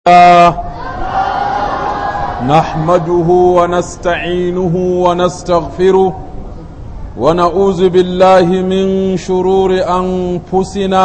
نحمده ونستعينه ونستغفره ونعوذ بالله من شرور أنفسنا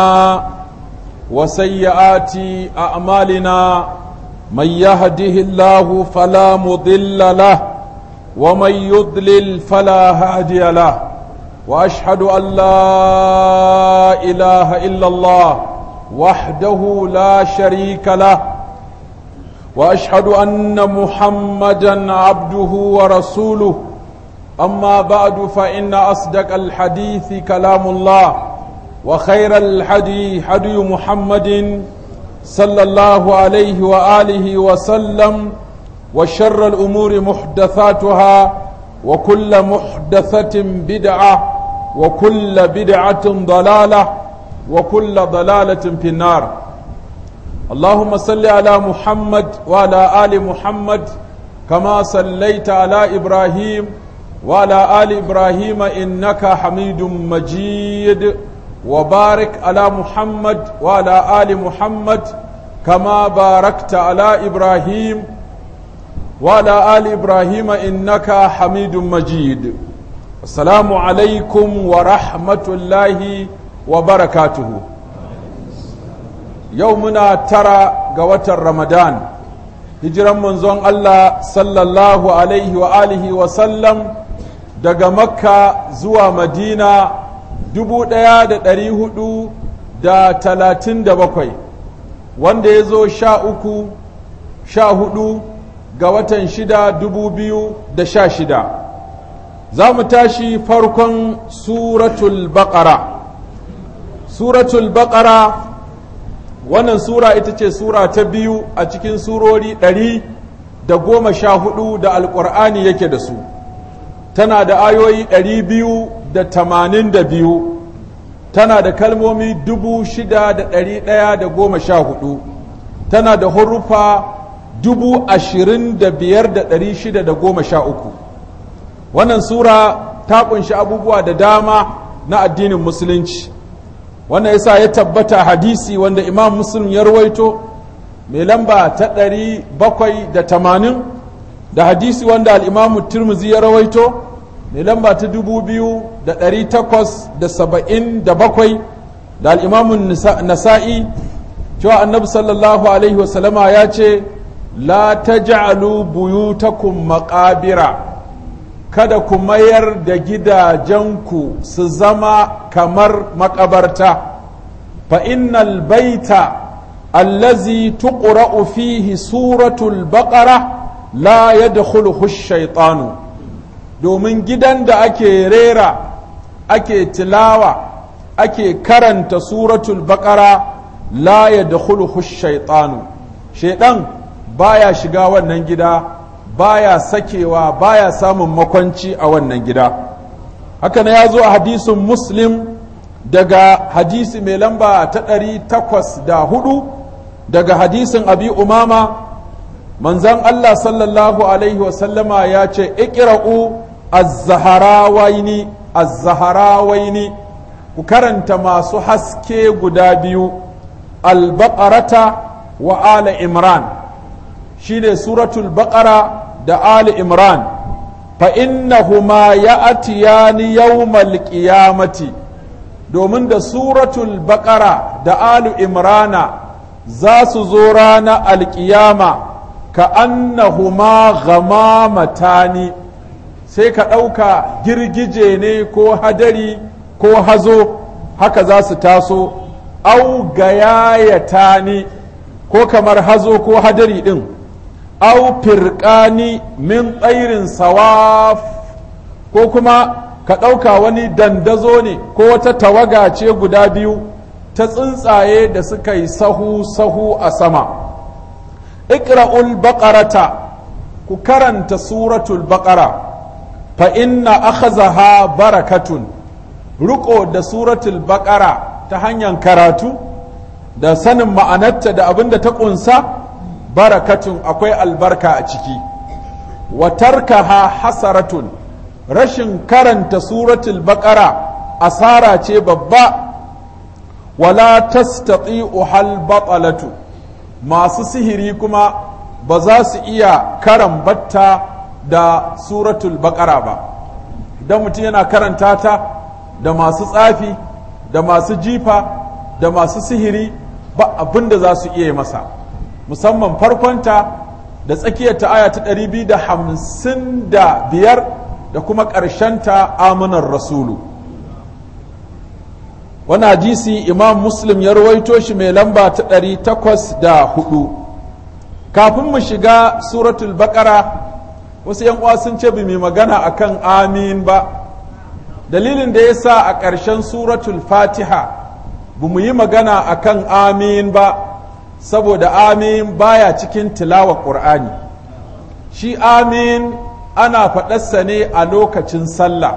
وسيئات أعمالنا من يهده الله فلا مضل له ومن يضلل فلا هادي له وأشهد أن لا إله إلا الله وحده لا شريك له وأشهد أن محمدا عبده ورسوله أما بعد فإن أصدق الحديث كلام الله وخير الحديث حدي محمد صلى الله عليه وآله وسلم وشر الأمور محدثاتها وكل محدثة بدعة وكل بدعة ضلالة وكل ضلالة في النار. اللهم صل على محمد وعلى آل محمد كما صليت على إبراهيم وعلى آل إبراهيم إنك حميد مجيد وبارك على محمد وعلى آل محمد كما باركت على إبراهيم وعلى آل إبراهيم إنك حميد مجيد. السلام عليكم ورحمة الله وبركاته. يومنا ترى قوة رمضان هجرا منزون الله صلى الله عليه وآله وسلم daga Makka zuwa Madina 1437 wanda ya zo 14 ga watan 6 2016. za mu tashi farkon suratul baqara. Suratul baqara wannan sura ita ce sura ta biyu a cikin surori 114 da alƙur'ani yake da su. Tana da ayoyi 282, tana da kalmomi 6,114, tana da hurufa 25,613. wannan sura ta kunshi abubuwa da dama na addinin musulunci. wannan yasa ya tabbata hadisi wanda Imam Muslim ya rawaito mai lamba ta 780 da hadisi wanda al-Imam Tirmidhi ya rawaito mai lamba ta 2877 da al-Imam Nasa'i cewa Annabi sallallahu alaihi wasallama ya ce la taj'alu buyutakum maqabira, kada ku mayar da gidajenku su zama kamar makabarta. fa innal baita allazi tuqra'u fihi suratul baqara la yadkhuluhu ash-shaytanu, domin gidan da ake rera, ake tilawa, ake karanta suratul baqara la yadkhuluhu ash-shaytanu, shaydan baya shiga wannan gida, baya sakewa, baya samun makwanci a wannan gida. haka na ya zo a hadisin Muslim daga hadisi mai lamba ta 804 daga hadisin Abi Umama, manzan Allah sallallahu alaihi wasallama ya ce iqra'u az-zaharawaini az-zaharawaini, ku karanta masu haske guda biyu, al-baqarata wa ala imran, shine suratul baqara da ali imran. fa innahuma ya'tiyani yawmal qiyamati, domin da suratul baqara da ali imrana za su zo rana alƙiyama ka annahuma ghamamatani, sai ka ɗauka girgije ne ko hadari ko hazo, haka za su taso, au gayayatani, ko kamar hazo ko hadari ɗin, au firqani min tsairin sawaf, ko kuma ka ɗauka wani dandazo ne ko wata tawaga ce guda biyu ta tsuntsaye da suka yi sahu-sahu a sama. iqra'ul baqarata, ku karanta suratul baqara, fa inna akhazaha barakatun, ruko da suratul baqara ta hanyar karatu da sanin ma'anarta da abin da ta ƙunsa, barakatun akwai albarka a ciki. wa tarkaha hasaratun, rashin karanta suratul baqara asara ce babba. wala tastati'u hal batalatu, masu sihiri kuma ba za su iya karambatta da suratul baqara ba. idan mutum yana karanta ta da masu tsafi da masu jifa da masu sihiri ba abin da za su iya masa, musamman farkonta da tsakiyar ta aya ta 255 da kuma ƙarshenta amanar rasulu. wani hadisi imam muslim ya rawaito shi mai lamba ta 804. kafin mu shiga suratul baqara wasu yan uwa sun ce bi mai magana akan amin ba. dalilin da ya sa a ƙarshen suratul fatiha ba mu yi magana akan amin ba saboda amin baya cikin tilawa ƙur'ani. shi amin ana faɗarsa ne a lokacin sallah,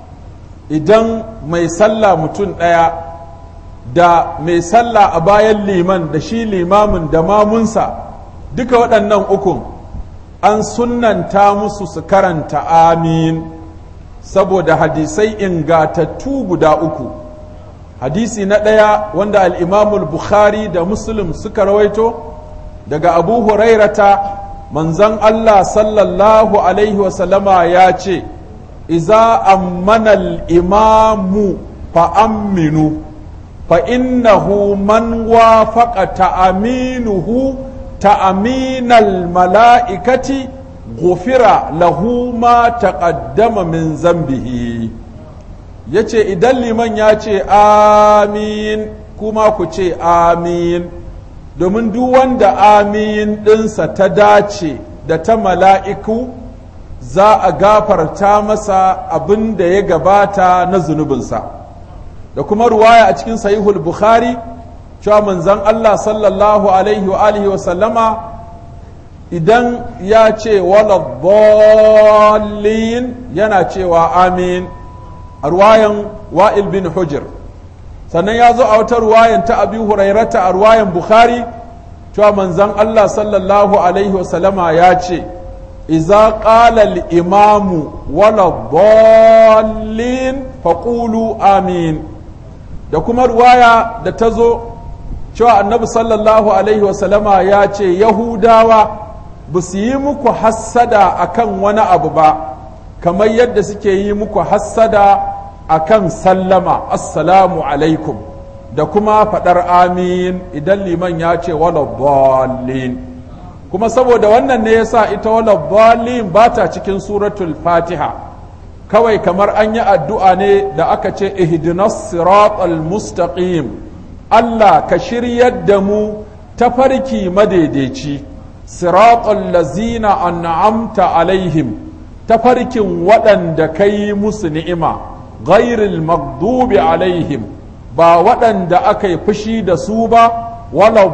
idan mai sallah mutum ɗaya da mai sallah a bayan liman da shi limamin da mamunsa duka waɗannan ukun an sunnanta musu su karanta amin saboda hadisai ingatattu guda uku. hadisi na ɗaya wanda al'imamul bukhari da muslim suka rawaito daga abu hurairata manzan Allah sallallahu alaihi wasallama ya ce iza ammanal imamu fa'amminu fa'innahu man wafaqa ta'aminuhu ta'aminal mala'ikati gufira lahu ma taqaddama min zambihi. yace idan liman ya ce amin kuma ku ce amin, domin duk wanda amin ɗinsa ta dace da ta mala'iku za a gafarta masa abin da ya gabata na zunubinsa. da kuma ruwaya a cikin sahihul bukhari cewa manzon Allah sallallahu alaihi wa alihi wa sallama idan ya ce wala dhallin yana cewa amin a ruwayan wa'il bin hujr. sannan ya zo a wata ruwayan ta abi hurairata a ruwayan bukhari cewa manzon Allah sallallahu alaihi wa sallama ya ce iza qala al-imamu wala dhallin faqulu amin. da kuma ruwaya da ta zo cewa annabi sallallahu alaihi wasallama ya ce yahudawa ba su yi muku hassada akan wani abu ba kamar yadda suke yi muku hassada akan sallama assalamu alaikum da kuma faɗar amin idan liman ya ce wala dhallin. kuma saboda wannan ne yasa ita wala dhallin ba ta cikin suratul fatiha, kawai kamar an yi addu'a ne da aka ce ihdinas siratal mustaqim, Allah ka shiryar da mu tafarki madaidaici, siratal lazina an'amta alaihim, tafarkin waɗanda ka yi musu ni'ima, ghairil maghdubi alaihim, ba waɗanda aka yi fushi da su ba, wala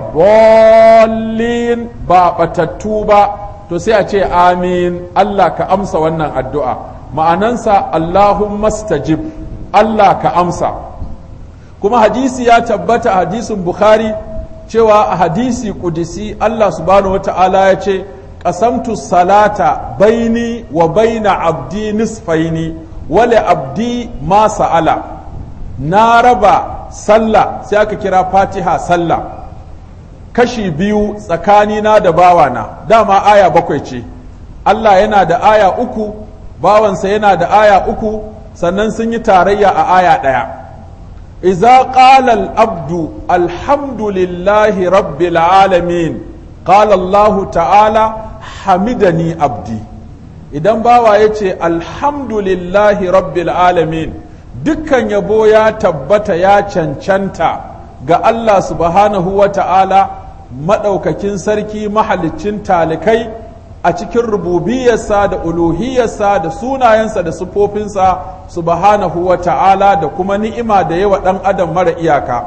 dhallin ba batattu ba. to sai a ce amin, Allah ka amsa wannan addu'a. ma'anansa Allahumma stajib, Allah ka amsa. kuma hadisi ya tabbata hadisin Bukhari cewa a hadisi kudisi Allah subhanahu wata'ala ya ce qasamtu salata baini wa baina abdi nisfaini wali abdi ma sa'ala. na raba sallah, sai aka kira fatiha sallah, kashi biyu tsakanina da bawana. dama aya 7 ce, Allah yana da aya 3, bawansa yana da aya 3, sannan sun yi tarayya a aya 1. iza qala al-abdu alhamdulillahi rabbil alamin qala Allah ta'ala hamidani abdi. idan bawa yace alhamdulillahi rabbil alamin, dukkan yabo ya tabbata ya cancanta ga Allah subhanahu wa ta'ala madaukakin sarki mahaliccin talikai a cikin rububiyarsa da uluhiyarsa da sunayensa da sufofinsa subhanahu wa ta'ala da kuma ni'ima da yawa ɗan adam mara iyaka.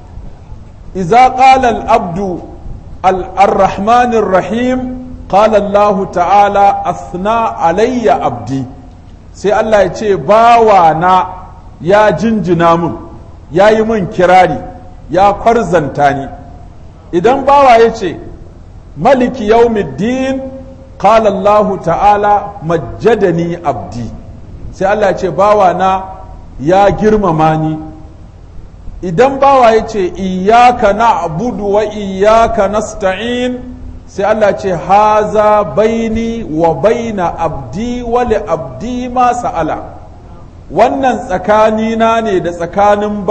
iza qala al-abdu ar-rahmanir rahim qala Allah ta'ala athna alayya abdi. sai Allah ya ce bawana ya jinjina mun, ya yi mun kirari, ya kwarzanta ni. idan bawa ya ce maliki yawmiddin qala Allah ta'ala majjadani abdi. sai Allah ya ce bawana ya girmama ni, idan bawa ya ce iyaka na'budu wa iyaka nasta'in sai Allah ce haza baini wa baina abdi wa li abdi ma sa'ala, wannan tsakanina ne da tsakanin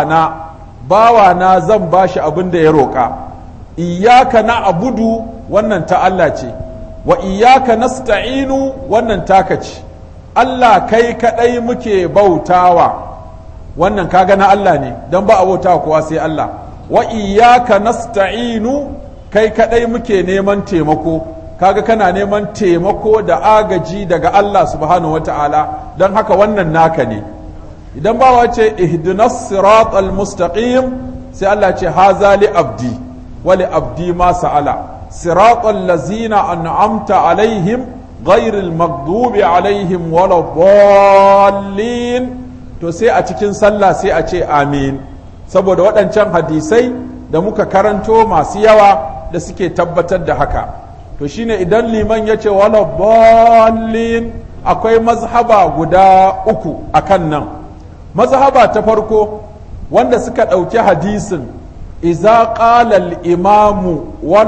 bawana zan bashi abin da ya roƙa. Iyaka na'budu wannan ta Allah ce, wa iyaka nasta'inu wannan taka ce. Allah kai kadai muke bautawa, wannan kaga na Allah ne dan ba a bautawa kowa sai Allah. Wa iyaka nasta'inu kai kadai muke neman taimako, kaga kana neman taimako da agaji daga Allah subhanahu wata'ala, don haka wannan naka ne. Idan bawa ce ihdinas siratal mustaqim sai Allah ce haza li abdi wa li abdi ma sa'ala siratal lazina an'amta alaihim ghairil maghdubi alaihim waladdallin. To sai a cikin sallah sai a ce amin, saboda waɗancan hadisai da muka karanto masu yawa da suke tabbatar da haka. To shine idan liman ya ce waladdallin, akwai mazhaba guda uku akan nan. Mazhaba ta farko wanda suka ɗauki hadisin iza qala al-imamu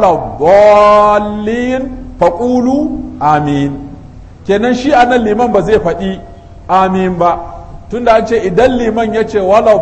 waladdallin faqulu amin, kenan shi anan liman ba zai faɗi amin ba, tunda an ce idan liman ya ce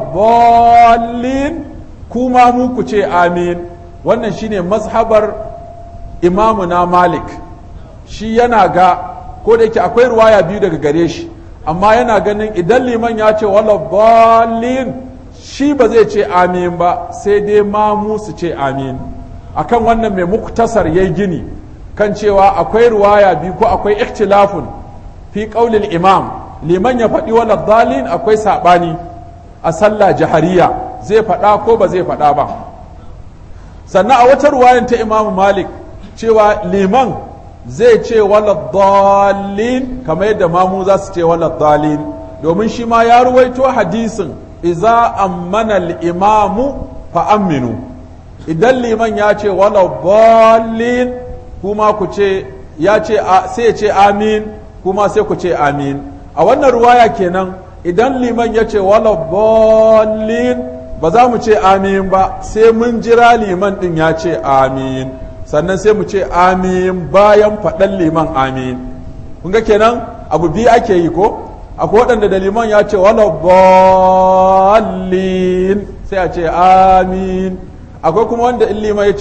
waladdallin kuma mu ku ce amin. Wannan shine mazhabar imamu na Malik, shi yana ga ko da yake akwai ruwaya biyu daga gare shi, amma yana ganin idan liman ya ce waladdallin shi ba zai ce amin ba, sai dai mamu su ce amin. Akan wannan mai muktasar yayi gini kan cewa akwai ruwaya biyu ko akwai ikhtilafun fi qaulil imam, liman ya faɗi waladdallin akwai saɓani a sallah jahariya, zai faɗa ko ba zai faɗa ba. Sannan a wata ruwayan ta imamu Malik cewa liman zai ce waladdallin kamar yadda mamu za su ce waladdallin, domin shi ma ya ruwaito hadisin iza ammana al-imamu fa aminu, idan liman ya ce waladdallin kuma ku ce sai ya ce amin kuma sai ku ce amin. A wannan ruwaya kenan idan liman ya ce waladdallin ba za mu ce amin ba sai mun jira liman din ya ce amin, sannan sai mu ce amin bayan faɗan liman amin. kun ga kenan abu biyu ake yi ko? Akwai waɗanda da liman ya ce waladdallin sai a ce amin, akwai kuma wanda in liman ya ce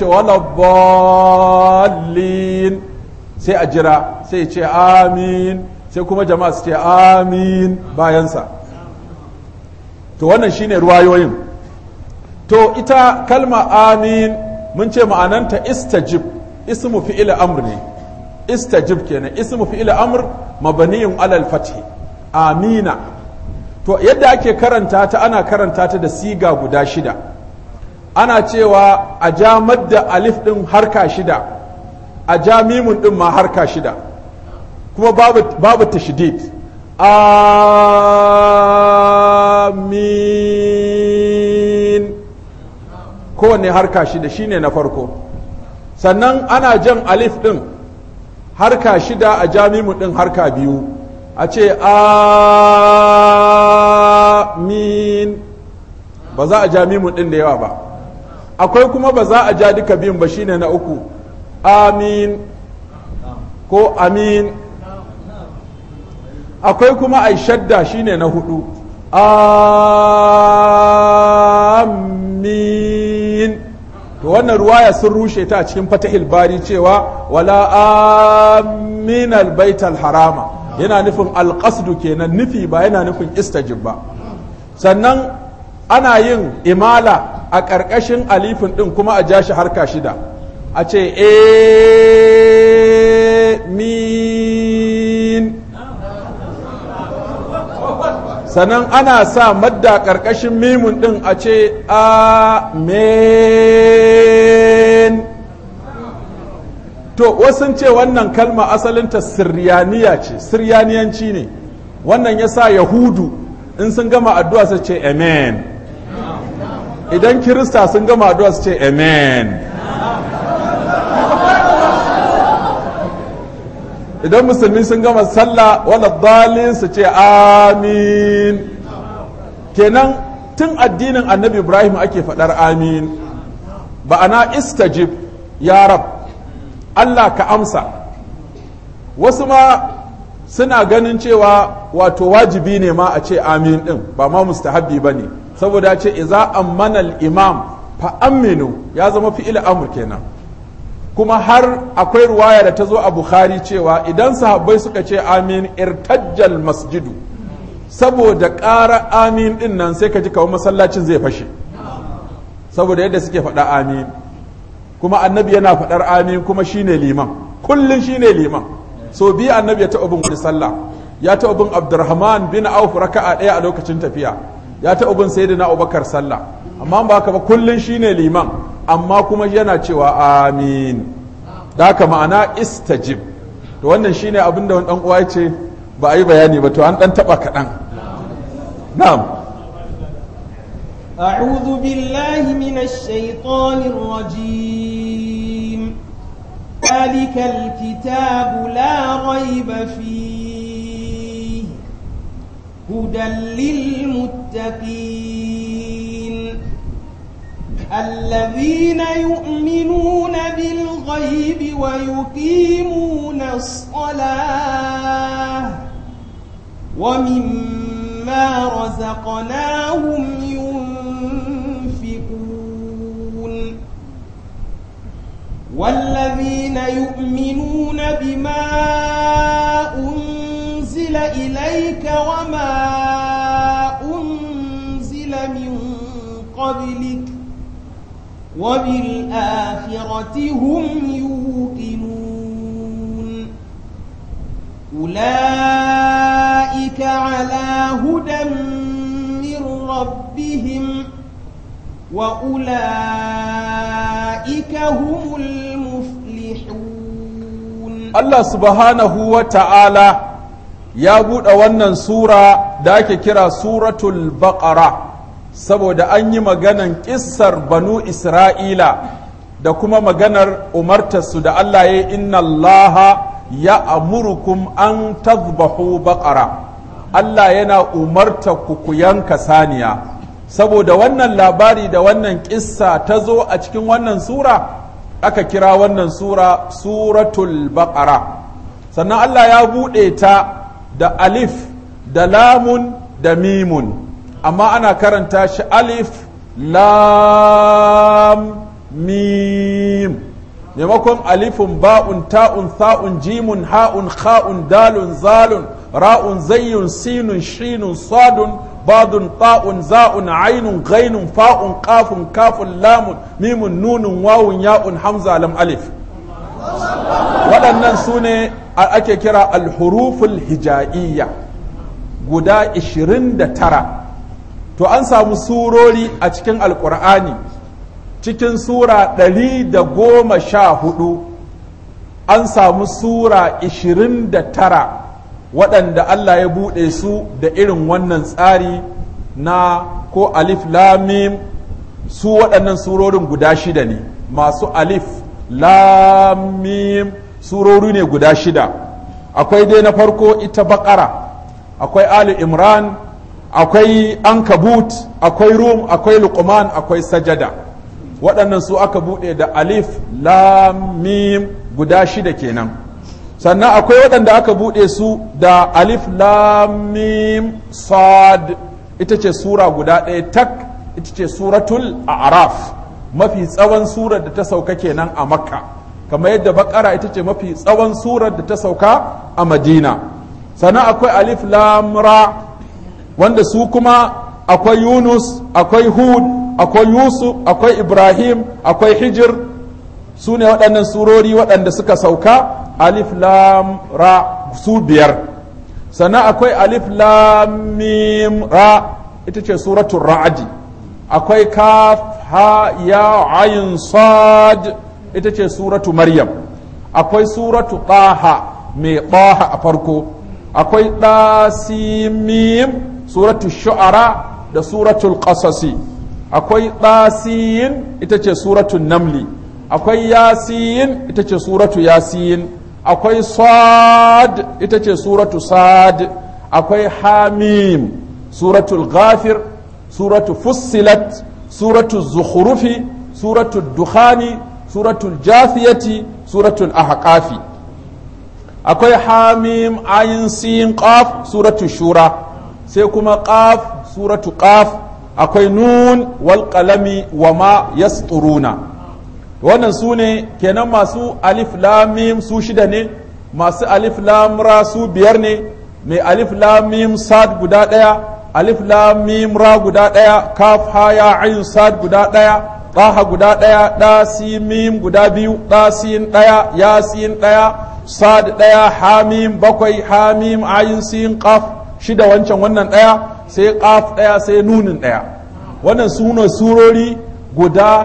waladdallin sai a jira sai ya ce amin, sai kuma jama'a su ce amin bayansa. To wannan shine ruwayoyin. To ita kalma amin mun ce ma'ananta istajib, ismu fi'il amr ne, istajib kenan, ismu fi'il amr mabniyun alal fath, amina. To yadda ake karanta ta, ana karanta ta da siga guda shida. Ana cewa a ja madda alif din harka shida, a ja mimun din ma harka shida, kuma babu tashdid. Amin, kowanne harka shida shine na farko. Sannan ana jan alif din harka shida, a ja mimun din harka biyu, a ce amin, ba za a ja mimun din da yawa ba. Akwai kuma ba za a ja duka biyun ba, shine na uku, amin ko amin. Akwai kuma ai shadda, shine na hudu, amin. To wannan ruwaya sun rushe ta a cikin Fatahil Bari cewa wala amin albaital harama, yana nufin alqasdu kenan, nufi ba yana nufin istajib ba. Sannan ana yin imala a ƙarƙashin alifin ɗin kuma a ja shi harka shida, a ce min. Sannan ana sa madda ƙarƙashin mimun ɗin, a ce amen. To wasu ce wannan kalma asalinta siryaniya ce, siryaniyanci ne. Wannan ya sa Yahudu in sun gama addu'a su ce amen, idan Kirista sun gama addu'a su ce amen, idan musulmi sun gama sallah wala dalin su ce amin. Kenan tun addinin annabi Ibrahim ake faɗar amin, ba'ana istajib ya rab, Allah ka amsa. Wasu ma suna ganin cewa wato wajibi ne ma a ce amin ɗin, ba ma mustahabbi ba ne, saboda ce iza ammana al-imam fa aminu, ya zama fi'il amr kenan. Kuma har akwai ruwaya da ta zo a Bukhari cewa idan sahabbai suka ce amin irtajjal masjidu, saboda ƙara amin ɗin nan sai ka ji kawai masallacin zai fashe, saboda yadda suke faɗa amin. Kuma annabi yana faɗar amin kuma shine liman, kullum shine liman. So biyu annabi ya taɓa bin wani sallah, ya taɓa bin Abdurrahman bin Auf raka'a ɗaya a lokacin tafiya, ya taɓa bin Sayyidina Abubakar sallah, amma ba haka ba kullum shine liman, amma kuma yana cewa amin. Da haka ma'ana istajib. To wannan shine abin da wani ɗan uwa ya ce ba a yi bayani ba, to an ɗan taɓa kaɗan. Na'am. أعوذ بالله من الشيطان الرجيم. ذلك الكتاب لا ريب فيه هدى للمتقين الذين يؤمنون بالغيب ويقيمون الصلاة ومما رزقناهم ينفقون والذين يؤمنون بما أنزل إليك وما أنزل من قبلك وبالآخرة هم يوقنون أولئك على هدى من ربهم وأولئك هم المفلحون. الله سبحانه وتعالى ya buɗe wannan sura da ake kira suratul baqara saboda an yi maganan ƙissar banu isra'ila da kuma maganar umartarsu da Allah ya inna allaha ya amurukum an tazbahu baqara, Allah yana umarta ku yanka saniya. Saboda wannan labari da wannan ƙissa ta zo a cikin wannan sura aka kira wannan sura suratul baqara. Sannan Allah ya buɗe ta da alif da lamun da mimun, amma ana karanta shi alif lam mim maimakon alifun ba'un ta'un tha'un jimun ha'un kha'un dalun zalun ra'un zayyun sinun shinun sadun badun ta'un za'un ainun ghainun fa'un qafun kafun lamun mimun nunun wawun ya'un hamza lam alif. Waɗannan su ne ake kira alhuruful hija'iyya guda 29. To an samu surori a cikin alƙur'ani cikin sura 114 an samu sura 29 waɗanda Allah ya buɗe su da irin wannan tsari na ko alif lamim. Su waɗannan surorin guda 6 ne, masu alif lamim surori ne guda 6. Akwai dai na farko ita baƙara, akwai ali imran, akwai ankabut, akwai rum, akwai luqman, akwai sajada. Waɗannan su aka buɗe da alif lam mim guda 6 kenan. Sannan akwai waɗanda aka buɗe su da alif lam mim sad, ita ce sura guda ɗaya tak, ita ce suratul a'raf, mafi tsawon surar da ta sauka kenan a makka, kamar yadda bakara ita ce mafi tsawon surar da ta sauka a madina. Sannan akwai alif lam ra, wanda su kuma akwai yunus, akwai hud, akwai yusuf, akwai ibrahim, akwai hijir. Su ne waɗannan surori waɗanda suka sauka alif lam ra su 5. Sannan akwai alif lam mim ra, ita ce suratul ra'adi. Akwai kaf ha ya ayin sad, ita ce suratu maryam. Akwai suratu taha mai taha a farko. Akwai ɗasimim suratu shu'ara da suratul qasasi. Akwai ɗasiyin ita ce suratu namli. Akwai yasin ita ce suratu yasin. Akwai sad ita ce suratu sad. Akwai hamim suratul ghafir suratu fussilat, suratu zukhrufi, suratu dukhani, suratul jathiyati, suratul ahqafi. akwai hamim ayin sin qaf suratu shura, sai kuma qaf suratu qaf, akwai nun wal qalami wa ma yasturuna. wannan su ne kenan masu alif lam mim su shida ne, masu alif lam ra su biyar ne, mai alif lam mim sad guda daya, alif lam mim ra guda daya, kaf ha ya ayin sad guda daya, taha guda daya, da sin mim guda biyu, da sin daya, ya sin daya, sad daya, hamim bakwai, hamim ayin sin qaf shida, wancan wannan daya, sai qaf daya, sai nunin daya. wannan sune surori guda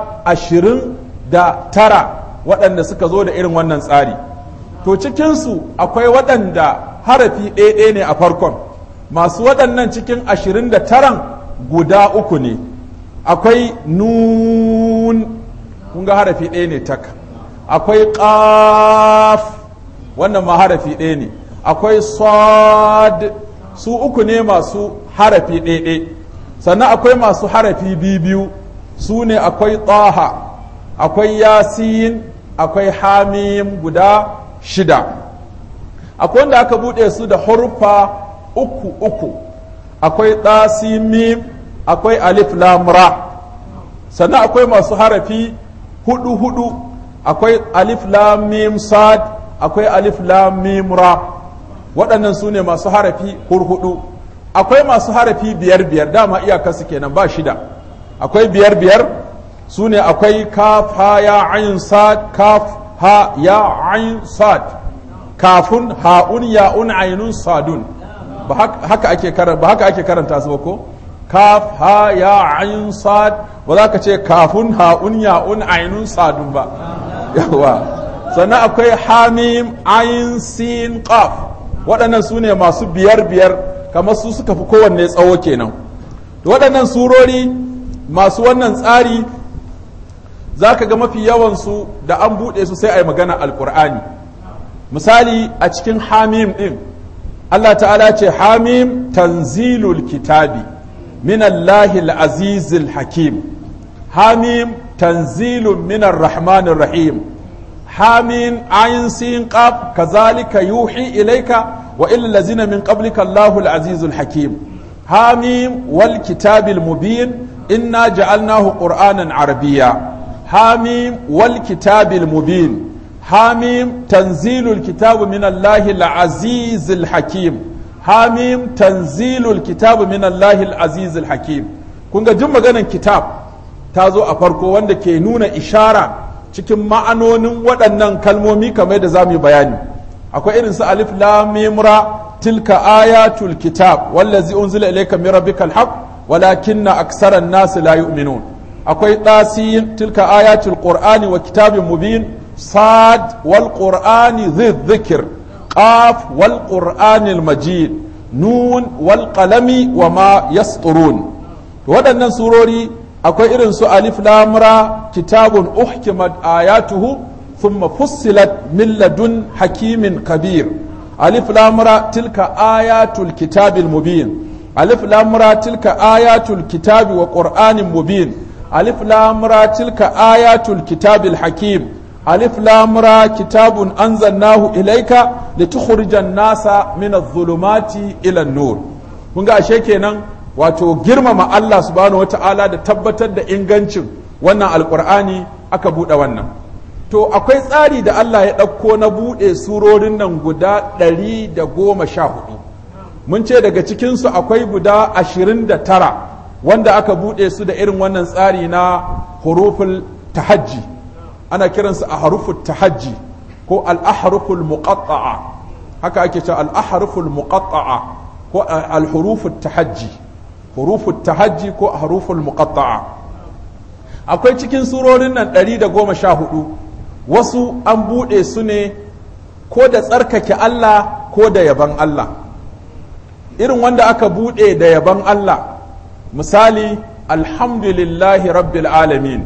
29 waɗanda suka zo da irin wannan tsari. to cikinsu akwai waɗanda harafi ɗaya ne a farkon, masu waɗannan cikin 29 guda 3 ne. akwai nun, kun ga harafi ɗaya ne tak. akwai ƙaf, wannan ma harafi ɗaya ne. akwai sad, su 3 ne masu harafi ɗaya. sannan akwai masu harafi biyu, su ne akwai taha, akwai yasin, akwai hamim guda 6. akwai wanda aka buɗe su da hurfa 3, akwai ɗasimim, akwai alif lam ra. sannan akwai masu harafi 4, akwai alif lam mim sad, akwai alif lam mim ra. waɗannan su ne masu harafi 4. akwai masu harafi 5, dama iyakarsu kenan ba 6. akwai 5, su ne akwai kaf ha ya ayin sad, kaf ha ya ayin sad, kafun ha'un ya'un ainun sadun. ba haka ake karanta su ba ko? kaf ha ya ayin sad, ba za ka ce kafun ha'un ya'un ainun sadun ba. yawa. sannan akwai hamim ayin sin qaf. waɗannan su ne masu 5, kamar su suka fi kowanne tsawo kenan. waɗannan surori masu wannan tsari za ka ga mafi yawansu da an buɗe su sai a yi magana alƙur'ani. misali a cikin hamim ɗin Allah ta'ala ce hamim tanzilul kitabi minallahi al-azizil hakim, hamim tanzilun minar rahmanir rahim, hamim ayin sin qaf kazalika yuhi ilaika wa illal ladzina min qablika Allahul azizul hakim, hamim wal kitabil mubin inna ja'alnahu qur'anan arabiyya, hamim wal kitabil mubin, hamim tanzilul kitabu minallahi al-azizil hakim, hamim tanzilul kitabu minallahi al-azizil hakim. kun ga jin maganan kitab ta zo a farko wanda ke nuna ishara cikin ma'anonin waɗannan kalmomi kamar da zamu yi bayani. akwai irin su alif lam mim ra, tilka ayatul kitab wallazi unzila ilayka min rabbikal haqq walakinna aktharan nas la yu'minun. akwai ɗasin, tilka ayatul qur'ani wa kitabin mubin, sad wal qur'ani dhikr, qaf wal qur'anil majid, nun wal qalami wa ma yasturun. waɗannan surori akwai irin su alif lam ra, kitabun uhkimat ayatuhu thumma fussilat min ladun hakimin kabir. alif lam ra, tilka ayatul kitabil mubin, alif lam ra, tilka ayatul kitabi wa qur'anin mubin, alif lam ra, tilka ayatul kitabil hakim, alif lam ra, kitabun anzalnahu ilayka litukhrijan nasa min adh-dhulumati ila an-nur. kun ga ashe kenan wato girmama Allah subhanahu wata'ala da tabbatar da ingancin wannan alqur'ani aka bude wannan. to akwai tsari da Allah ya ɗauko na buɗe surorin nan guda 114. mun ce daga cikinsu akwai guda 29 wanda aka buɗe su da irin wannan tsari na huruful tahajji, ana kiransu a haruful tahajji ko al-ahruful muqatta'a, haka ake cewa al-ahruful muqatta'a ko al-huruful tahajji, huruful tahajji ko haruful muqatta'a. akwai cikin surorin nan 114 wasu an buɗe su ne ko da tsarkake Allah ko da yaban Allah. irin wanda aka buɗe da yaban Allah misali alhamdulillahi rabbil alamin,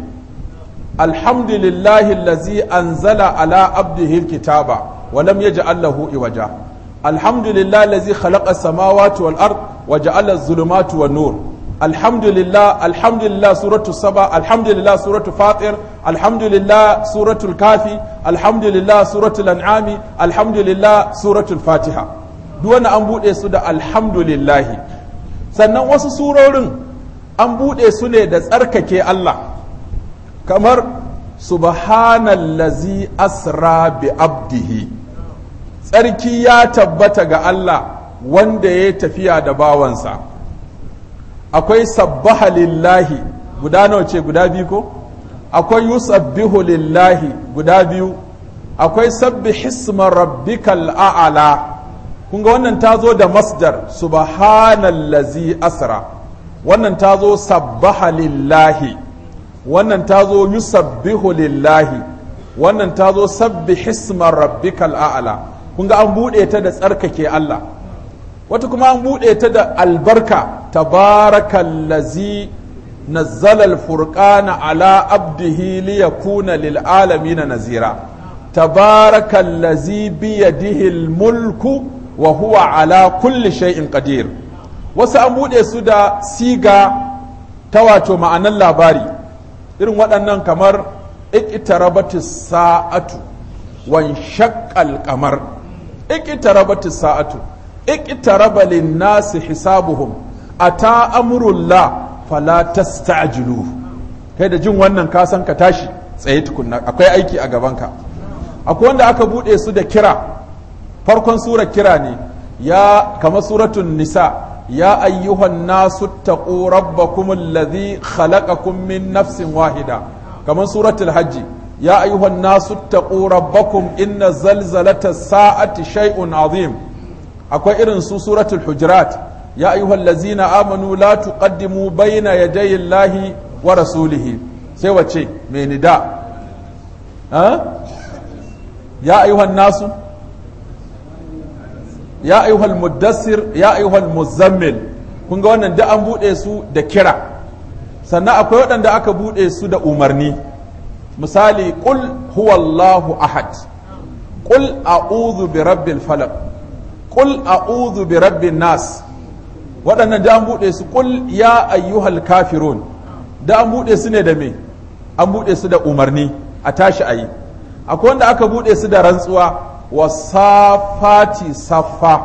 alhamdulillahi allazi anzala ala abdihi alkitaba wa lam yaj'al lahu iwaja, alhamdulillahi allazi khalaqa as-samawati wal ard wa ja'ala az-zulumati wan nur, alhamdulillah alhamdulillah suratu saba, alhamdulillah suratu fatir, alhamdulillah suratul kafi, alhamdulillah suratul an'ami, alhamdulillah suratul fatiha. duk wani an buɗe su da alhamdulillahi. Sannan wasu surorin an buɗe su ne da tsarkake Allah, kamar subhanallazi asra bi abdihi, tsarki ya tabbata ga Allah wanda ya tafiya da bawansa. Akwai sabbaha lillahi guda nawa ce, guda biyu ko? Akwai yusabbihu lillahi guda biyu, akwai sabbihisma rabbikal a'ala. kun ga wannan ta zo da masdar subhanallazi asra, wannan ta zo sabbaha lillahi, wannan ta zo yusabbihu lillahi, wannan ta zo sabbihisma rabbikal a'la. kun ga an buɗe ta da tsarkake Allah. Wata kuma an buɗe ta da albarka, tabarakallazi nazzala al-furqana ala abdihi liyakuna lil alamin nazira, tabarakallazi biyadihi al-mulku wa huwa ala kulli shay'in qadir. Wasu an buɗe su da siga ta wato ma'anan labari, irin waɗannan kamar iqtarabatis sa'atu wan shaqqal qamar, iqtarabatis sa'atu, iqtaraba lin-nasi hisabuhum, ata amrullah fala tasta'jilu. kai da jin wannan ka san ka tashi tsaye tukunna, akwai aiki a gabanka. Akwai wanda aka buɗe su da kira, farkon surar kira ne, ya kama suratun nisa, ya ayyuhan nasu taqu rabbakum alladhi khalaqakum min nafsin wahida. Kamar suratul hajji, ya ayyuhan nasu taqu rabbakum inna zalzalata sa'ati shay'un azim. Akwai irin su suratul hujurat, ya ayyuhal ladzina amanu la tuqaddimu bayna yaday Allahi wa rasulihi. Sai wace mai nida, ya ayyuhan nasu, ya ayyuhal muddassir, ya ayyuhal muzammil. kun ga wannan da an buɗe su da kira. Sannan akwai waɗanda aka buɗe su da umarni, misali qul huwallahu ahad, qul a'udhu bi rabbil falaq, qul a'udhu bi rabbin nas. waɗannan da an buɗe su qul ya ayyuhal kafirun, da an buɗe su ne da me? An buɗe su da umarni a tashi ayi. Akwai wanda aka buɗe su da rantsuwa, wasafati saffa,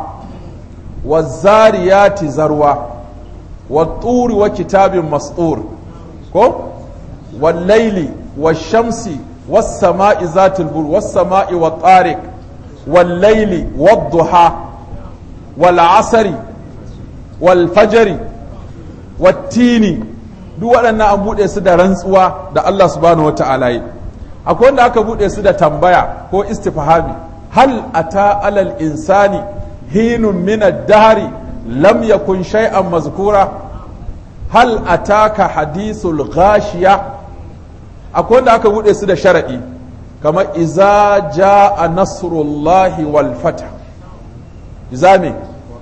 wazariyati zarwa, watturi wa kitabin mastur, ko wallaili washamsi wassama'i zatil bur wassama'i wattariq wallaili wadduha wal asri wal fajri wattini. duk waɗannan an buɗe su da rantsuwa da Allah subhanahu wata'ala yi. Akwai wanda aka buɗe su da tambaya ko istifhami, hal ata alal insani hinun min ad-dahri lam yakun shay'an mazkura, hal ataka hadithul ghashiya. Akwai wanda aka buɗe su da sharadi, kamar iza jaa nasrullahi wal fath, iza me?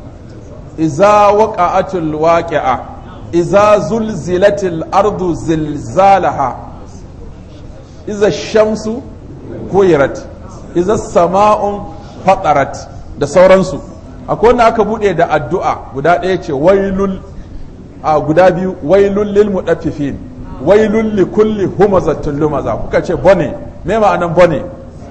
Iza waqa'atul waqi'a, iza zulzilatil ardu zilzalaha, iza shamsu kuyirat, iza sama'un fatarat, da sauransu. Akwai wanda aka buɗe da addu'a, guda ɗaya ce wailul, a guda biyu, wailul lil mudaffifin, wailul li kulli humazatin lumaza. Kuka ce bone, me ma'anan bone?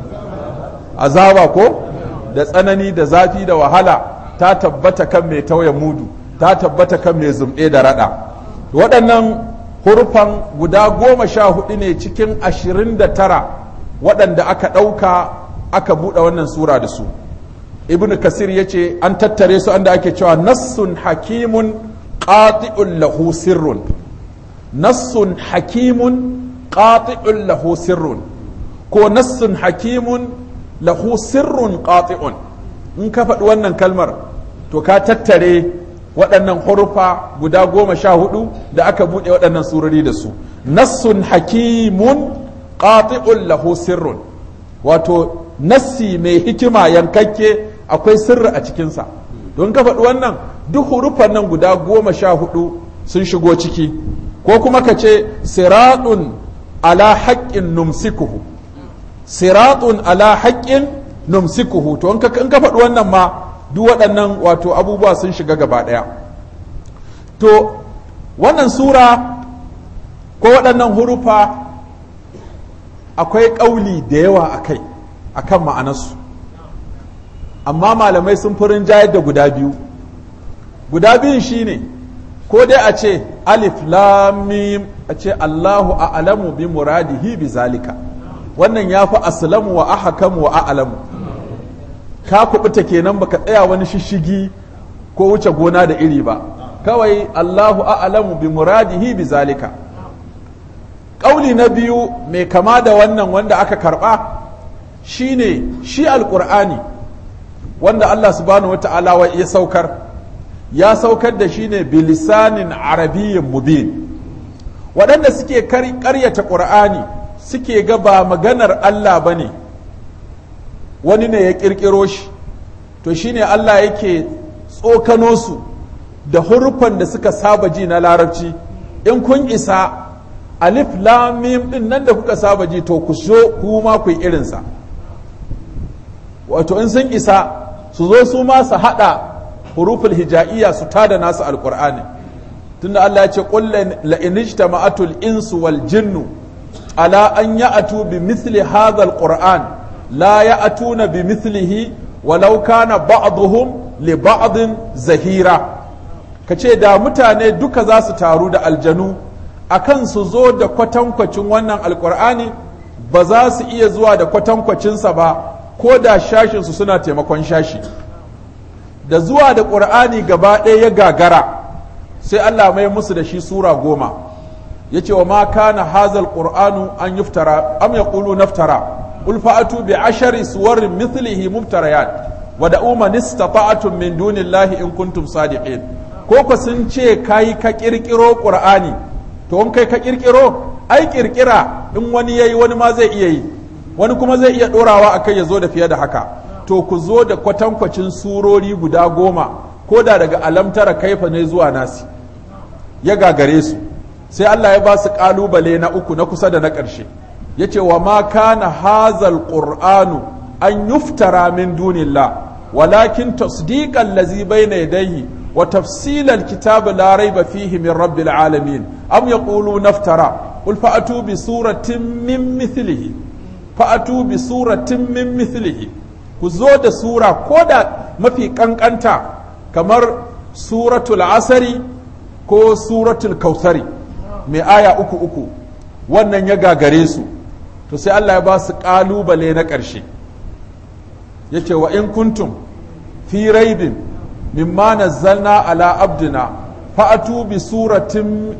Azaba ko? Da tsanani da zafi da wahala ta tabbata kan mai tauye mudu, ta tabbata kan mai zumɗe da raɗa. Waɗannan hurufan guda 14 ne cikin 29 waɗanda aka ɗauka aka buɗe wannan sura da su. Ibn Kasir ya ce an tattare su anda ake cewa nassun hakimun qati'un lahu sirrun, nassun hakimun qati'un lahu sirrun, ko nassun hakimun lahu sirrun qati'un. in ka faɗi wannan kalmar to ka tattare waɗannan hurufa guda 14 da aka buɗe waɗannan surori da su. Nassun hakimun qati'un lahu sirrun, wato nassi mai hikima yankakke akwai sirri a cikinsa. don ka faɗi wannan duk hurufan nan guda 14 sun shigo ciki. Ko kuma ka ce siratun ala haqqin numsikuhu, siratun ala haqqin numsikuhu. to in ka faɗi wannan ma duk waɗannan wato abubuwa sun shiga gaba ɗaya. To wannan sura ko waɗannan hurufa akwai ƙauli da yawa a kan ma'anarsu, amma malamai sun fi rinjayar da guda biyun shine ko dai a ce alif lam mim, a ce Allahu a'lamu bi muradihi bi zalika, wannan ya fi aslamu wa ahkamu wa a'lamu, ka kubuta kenan baka tsaya wani shishigi ko wuce gona da iri ba, kawai Allahu a'lamu bi muradihi bi zalika. Ƙauli na biyu mai kama da wannan wanda aka karɓa shine shi alƙur'ani wanda Allah subhanahu wata'ala ya saukar da shi ne bilisanin arabiyyin mubin. Waɗanda suke ƙaryata ƙur'ani suke ga ba maganar Allah ba ne, wani ne ya ƙirƙiro shi, to shi ne Allah yake tsokano su da hurufan da suka saba ji na larabci. In kun isa alif lam mim din nan da kuka saba ji, to ku so kuma ku yi irinsa. Wato in sun isa su zo su ma su haɗa huruful hija'iyya su tada nasu alƙur'ani, tunda Allah ya ce qul la in ijtama'atul insu wal jinnu ala an ya'tu bi mithli hadha alquran la ya'tuna bi mithlihi walau kana ba'dhum li ba'din zahira. Kace da mutane duka za su taru da aljanu akan su zo da kwatankwacin wannan alkur'ani, ba za su iya zuwa da kwatankwacinsa ba, ko da shashinsu suna taimakon shashi. Da zuwa da ƙur'ani gaba ɗaya ya gagara, sai Allah mai musu da shi sura 10, ya ce wa ma kana hazal ƙur'anu an yuftara am yaqulu naftara qul fa'atu bi ashari suwarin mithlihi muftariyat wa da'u man istata'tum min dunillahi in kuntum sadiqin. Ko sun ce kai ka ƙirƙiro ƙur'ani, to in kai ka kirkiro, ai kirkira in wani yayi wani ma zai iya yi, wani kuma zai iya dorawa akai ya zo da fiye da haka. To ku zo da kwatankwacin surori guda 10, ko da daga alamtara kaifa ne zuwa nasi. Ya gagare su, sai Allah ya ba su kalubale na uku na kusa da na ƙarshe, yace wa ma kana hazal qur'anu an yuftara min dunillah walakin tasdiqan lazi bayna yadayhi wa tafsilal kitab la rayba fihi min rabbil alamin am yaquluna naftara qul fa'atu bi suratin min mithlihi ku zo da sura koda mafi kankanta kamar suratul asari ko suratul kautsari mai aya uku wannan ya gagare su, to sai Allah ya ba su kalubale na ƙarshe, yace wa in kuntum fi raibin mimma nazzalna ala abdina fa'atu bi suratin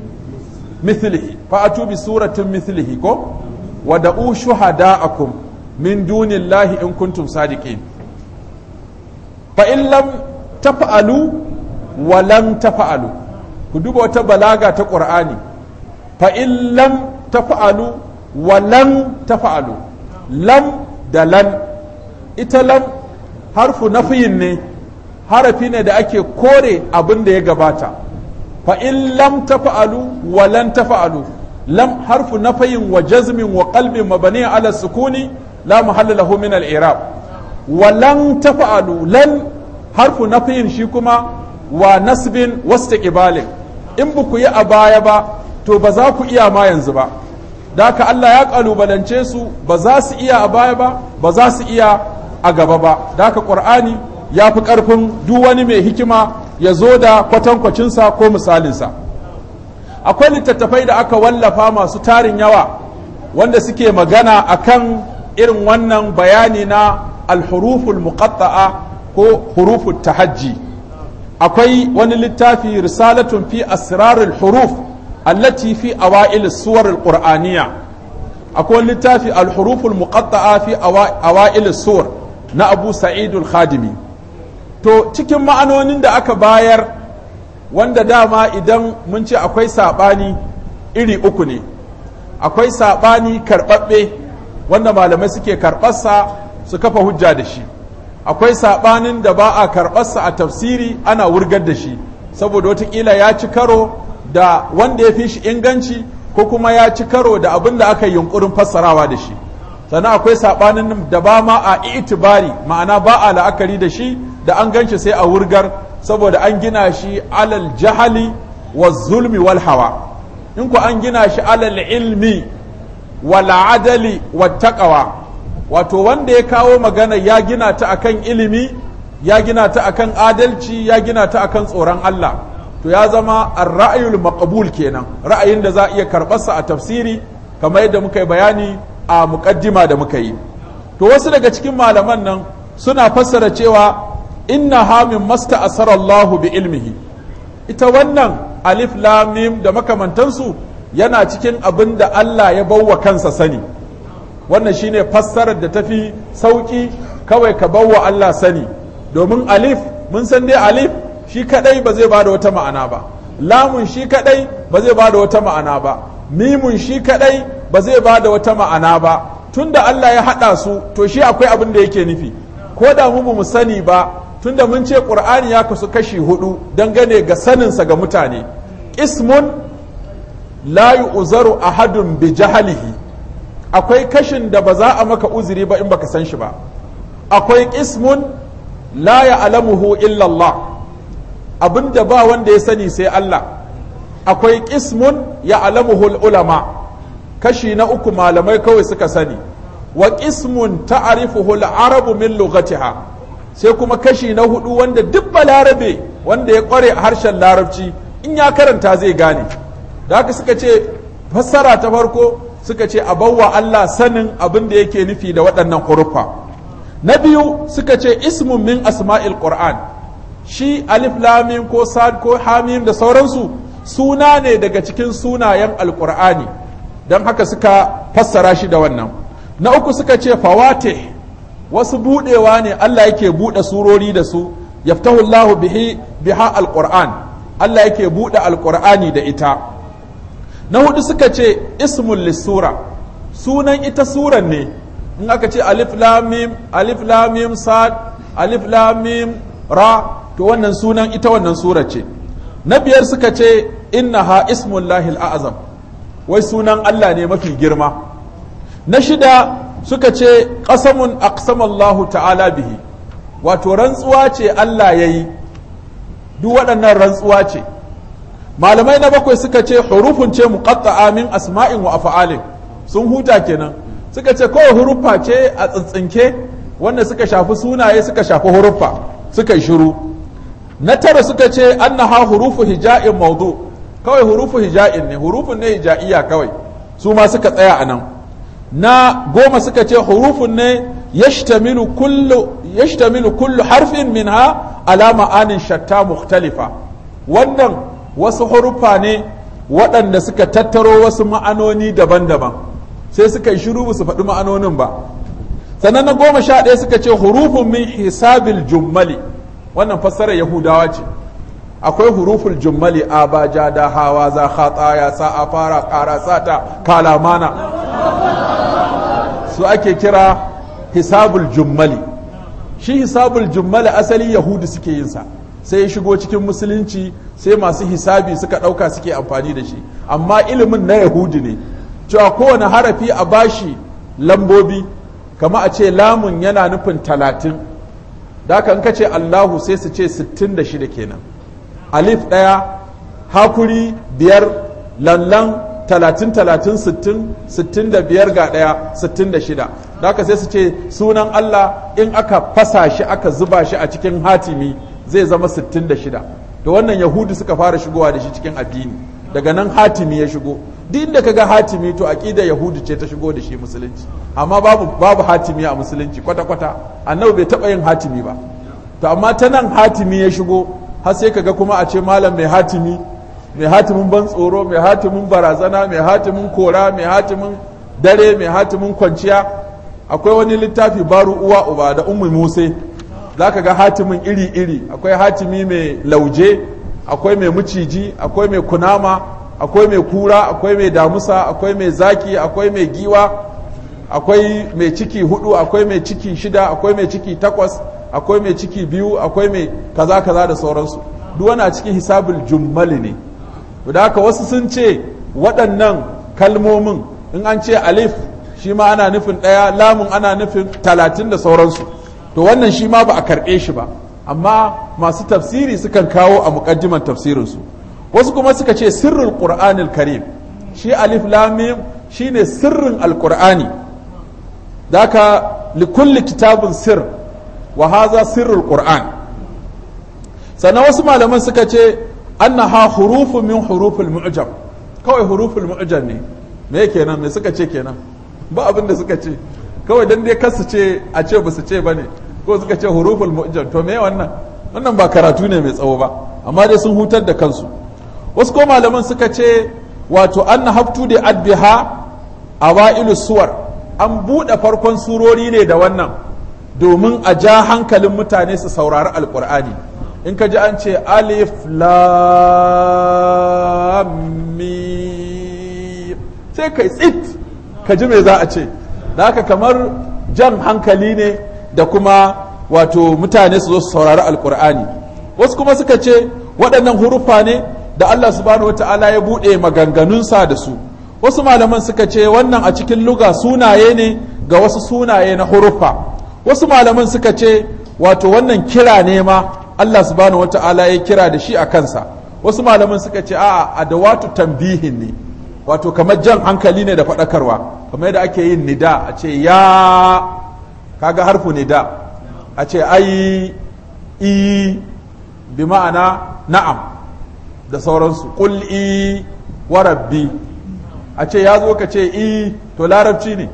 mithlihi ko wada'u shuhada'akum min dunillahi in kuntum sadiqin. Fa in lam taf'alu wa lam taf'alu, ku duba wata balaga ta Qur'ani, fa in lam taf'alu wa lam taf'alu, lam da lan, ita lam harfu nafiyin ne, harafi ne da ake kore abin da ya gabata. fa in lam tafa'alu wa lan tafa'alu, lam harfu nafayin wa jazmin wa qalbin mabani ala sukuni la mahalla lahu min al-i'rab. wa lan tafa'alu, lan harfu nafiyin shi kuma wa nasbin wastiqbalin, in ba ku yi a baya ba to ba za ku iya ma yanzu ba. da haka Allah ya kalubalance su, ba za su iya a baya ba, ba za su iya a gaba ba. da haka Qur'ani ya fi ƙarfin duk wani mai hikima ya zo da kwatankwacinsa ko misalinsa. Akwai littattafai da aka wallafa masu tarin yawa wanda suke magana akan irin wannan bayani na alhuruful muqatta'a ko huruful tahajji. Akwai wani littafi risalatun fi asrarul huruf allati fi awa'il suwar alqur'aniyya. Akwai wani littafi alhuruful muqatta'a fi awa'il suwar na Abu Sa'id al-Khadimi. To cikin ma'anonin da aka bayar, wanda dama idan mun ce akwai saɓani iri uku ne, akwai saɓani karɓaɓɓe wanda malamai suke karɓarsa su kafa hujja da shi, akwai saɓanin da ba a karɓarsa a tafsiri ana wurgar da shi saboda watakila ya ci karo da wanda ya fi shi inganci ko kuma ya ci karo da abin da aka yi yunkurin fassarawa da shi. Sannan akwai saɓanin da ba ma a itibari, ma'ana ba a la'akari da shi, da an ganshi sai a wurgar saboda an gina shi alal jahali waz-zulmi wal hawa in ku an gina shi alal ilmi wal adali wat taqwa wato wanda ya kawo magana ya gina ta akan ilimi ya gina ta akan adalci ya gina ta akan tsoron Allah to ya zama ar-ra'yul maqbul kenan ra'ayin da za a iya karɓarsa a tafsiri kamar yadda muka yi bayani a muqaddima da muka yi to wasu daga cikin malaman nan suna fassara cewa innaha min masta'asara Allahu bi ilmihi ita wannan alif lam mim da makamantansu yana cikin abin da Allah ya bawa kansa sani wannan shine fassarar da tafi sauki kawai ka bawa Allah sani domin alif mun san dai alif shi kadai ba zai bada wata ma'ana ba lamun shi kadai ba zai bada wata ma'ana ba mimun shi kadai ba zai bada wata ma'ana ba tunda Allah ya hada su to shi akwai abin da yake nufi ko da mu sani ba tunda mun ce Qur'ani ya kasu kashi 4 dangane ga saninsa ga mutane ismun la yu'zaru ahadun bi jahalihi akwai kashin da ba za a maka uzuri ba in baka san shi ba akwai ismun la ya'lamuhu illa Allah abinda ba wanda ya sani sai Allah akwai ismun ya'lamuhu ulama kashi na uku malamai kawai suka sani wa ismun ta'rifuhu al-arabu min lughatiha sai kuma kashi na hudu wanda duk balarabe wanda ya kware a harshen larabci in ya karanta zai gane da haka suka ce fassara ta farko suka ce a bawa Allah sanin abin da yake nufi da waɗannan huruffa na biyu suka ce ismun min asma'il qur'an shi alif lam mim ko sad ko hamim da sauransu suna ne daga cikin sunayen alqur'ani don haka suka fassara shi da wannan na uku suka ce fawatih wasu budewa ne Allah yake bude surori da su yaftahu Allahu biha alquran Allah yake bude alqur'ani da ita na hudu suka ce ismul lisura sunan ita suran ne in aka ce alif lam mim sad alif lam mim ra to wannan sunan ita wannan sura ce na biyar suka ce innaha ismullahi al'azam wai sunan Allah ne mafi girma na shida suka ce qasamun aqsama Allahu ta'ala bihi wato rantsuwa ce Allah yayi duk waɗannan rantsuwa ce malamai na bakwai suka ce hurufun ce muqatta'a min asma'in wa af'alin sun huta kenan suka ce kawai huruffa ce a tsintsinke wanda suka shafi sunaye suka shafi huruffa suka yi shiru na tara suka ce annaha hurufu hija'in mawdu kawai hurufu hija'in ne hurufun ne hija'iyya kawai su ma suka tsaya a nan na goma suka ce hurufun ne yashtamilu kullu harfin minha ala ma'anin shatta mukhtalifa wannan wasu huruffa ne waɗanda suka tattaro wasu ma'anoni daban-daban sai suka yi shiru su faɗi ma'anonin ba sannan na 11 suka ce hurufun min hisabil jummali wannan fassarar yahudawa ce akwai huruful jummali abaja da hawa za khata ya sa fara ƙara sata kalamana su ake kira hisabul jummali shi hisabul jummali asali yahudi suke yin sa sai ya shigo cikin musulunci sai masu hisabi suka ɗauka suke amfani da shi amma ilimin na yahudi ne cewa kowane harafi a bashi lambobi kama a ce lamun yana nufin 30 da haka in ka ce Allahu sai su ce 66 kenan alif ɗaya hakuri 5 lallan 30-30-60-65 ga ɗaya 66 da haka sai su ce sunan Allah in aka fasa shi aka zuba shi a cikin hatimi zai zama 66 to wannan yahudu suka fara shigowa da shi cikin addini daga nan hatimi ya shigo duk inda kaga hatimi to aqida yahudu ce ta shigo da shi musulunci amma babu hatimi a musulunci kwata-kwata annabi bai taba yin hatimi ba to amma ta nan hatimi ya shigo har sai kaga kuma a ce malam mai hatimin ban tsoro mai hatimin barazana mai hatimin kora mai hatimin dare mai hatimin kwanciya akwai wani littafi baru uwa uba da ummu musa zaka ga hatimin iri-iri akwai hatimi mai lauje akwai mai maciji akwai mai kunama akwai mai kura akwai mai damusa akwai mai zaki akwai mai giwa akwai mai ciki 4 akwai mai ciki 6 akwai mai ciki 8 akwai mai ciki 2 akwai mai kaza kaza da sauransu duk wani a cikin hisabul jummali ne da haka wasu sun ce waɗannan kalmomin in an ce alif shi ma ana nufin 1 lamun ana nufin 30 da sauransu to wannan shi ma ba a karɓe shi ba amma masu tafsiri sukan kawo a muƙaddiman tafsirinsu wasu kuma suka ce sirrul qur'anil karim, shi alif lam mim shine sirrin alqur'ani, daka likulli kitabun sir wa hadha sirrul qur'an. sannan wasu malaman suka ce annaha hurufun min hurufil mu'jam, kawai huruful mu'jam ne. me kenan, me suka ce kenan? ba abin da suka ce, kawai dan dai kasu ce a ce ba su ce bane, ko suka ce huruful mu'jam. to me wannan ba karatu ne mai tsawo ba, amma dai sun hutar da kansu. wasu ko malaman suka ce wato anna haftu da adbiha awailu suwar, an buɗe farkon surori ne da wannan domin a ja hankalin mutane su saurari alkur'ani. in ka ji an ce alif lam mim sai kai tsit ka ji me za a ce, da haka kamar jan hankali ne da kuma wato mutane su zo su saurari alkur'ani. wasu kuma suka ce waɗannan hurufa ne da Allah subhanahu wata'ala ya buɗe maganganunsa da su. wasu malaman suka ce wannan a cikin luga sunaye ne ga wasu sunaye na hurufa. wasu malaman suka ce wato wannan kira ne ma Allah subhanahu wata'ala ya kira da shi a kansa. wasu malaman suka ce a'a adawatu tambihin ne, wato kamar jan hankali ne da faɗakarwa, kamar yadda ake yin nida a ce ya, kaga harfu nida, a ce ai i bi ma'ana na'am da sauransu, qul i wa rabbi, a ce ya zo ka ce i, to larabci ne,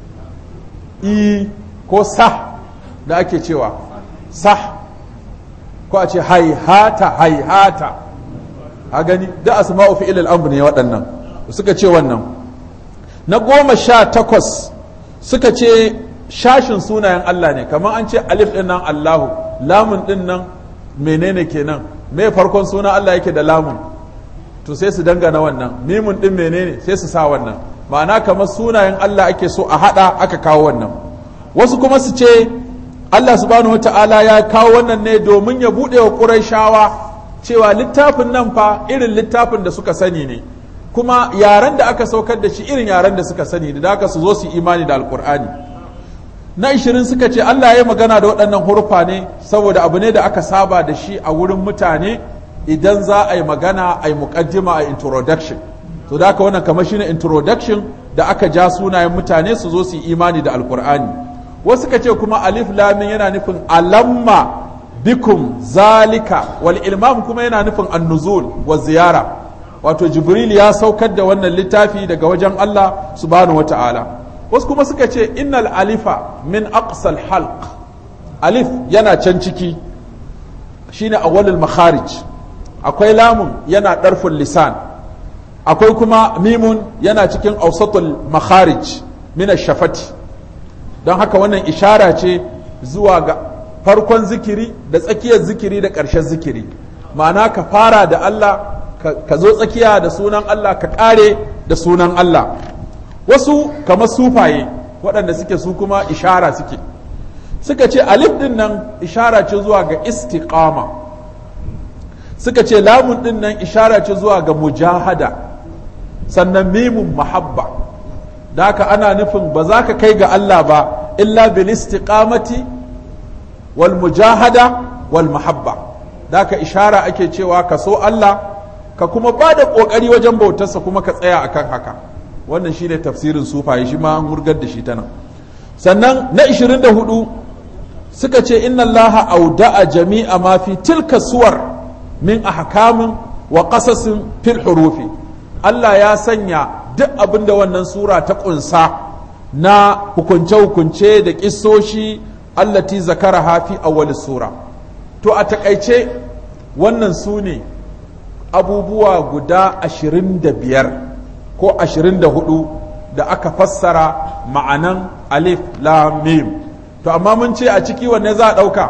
i ko sah da ake cewa sah, ko a ce haihata haihata, a gani da asma'u fi'il al-amr ne waɗannan. suka ce wannan. na 18 suka ce shashin sunayen Allah ne, kamar an ce alif din nan Allahu, lamun din nan menene kenan, me farkon sunan Allah yake da lamun, to sai su dangana wannan. mimun din menene, sai su sa wannan. ma'ana kamar sunayen Allah ake so a hada, aka kawo wannan. wasu kuma su ce Allah subhanahu wata'ala ya kawo wannan ne domin ya bude wa Qurayshawa cewa littafin nan fa irin littafin da suka sani ne, kuma yaren da aka saukar da shi irin yaren da suka sani, da haka su zo su imani da alkur'ani. na 20 suka ce Allah ya magana da waɗannan hurufa ne saboda abu ne da aka saba da shi a wurin mutane idan za a yi magana a yi muƙaddima a introduction, to da haka wannan kamar shine introduction da aka ja sunayen mutane su zo su yi imani da alkur'ani. wasu suka ce kuma alif lamin yana nufin alamma bikum zalika, wal ilmam kuma yana nufin annuzul wa ziyara, wato jibril ya saukar da wannan littafi daga wajen Allah subhanahu wata'ala. wasu kuma suka ce innal alifa min aqsal halq, alif yana can ciki shine awwalul makharij, akwai lamun yana darful lisan, akwai kuma mimun yana cikin awsatul makharij min ash-shafati. don haka wannan ishara ce zuwa ga farkon zikiri da tsakiyar zikiri da ƙarshen zikiri, ma'ana ka fara da Allah, ka zo tsakiya da sunan Allah, ka ƙare da sunan Allah. wasu kamar sufaye waɗanda suke su kuma ishara suka ce alif ɗin nan ishara ce zuwa ga istiqama, suka ce lamun ɗin nan ishara ce zuwa ga mujahada, sannan mimun mahabba, da haka ana nufin ba za ka kai ga Allah ba illa bil istiqamati wal mujahada wal mahabba, da haka ishara ake cewa ka so Allah ka kuma ba da ƙoƙari wajen bautarsa kuma ka tsaya akan haka. wannan shine tafsirin sufaye, shi ma an murgar da shi ta nan. sannan na 24 suka ce inna allaha auda'a jami'a ma fi tilka suwar min ahkamin wa qasasin fil hurufi, Allah ya sanya duk abin da wannan sura ta kunsa na hukunce-hukunce da kissoshi allati zakaraha fi awwal sura. to a takaice wannan su ne abubuwa guda 25 ko 24 da aka fassara ma'anan alif lam mim. to amma mun ce a ciki wanne za a ɗauka?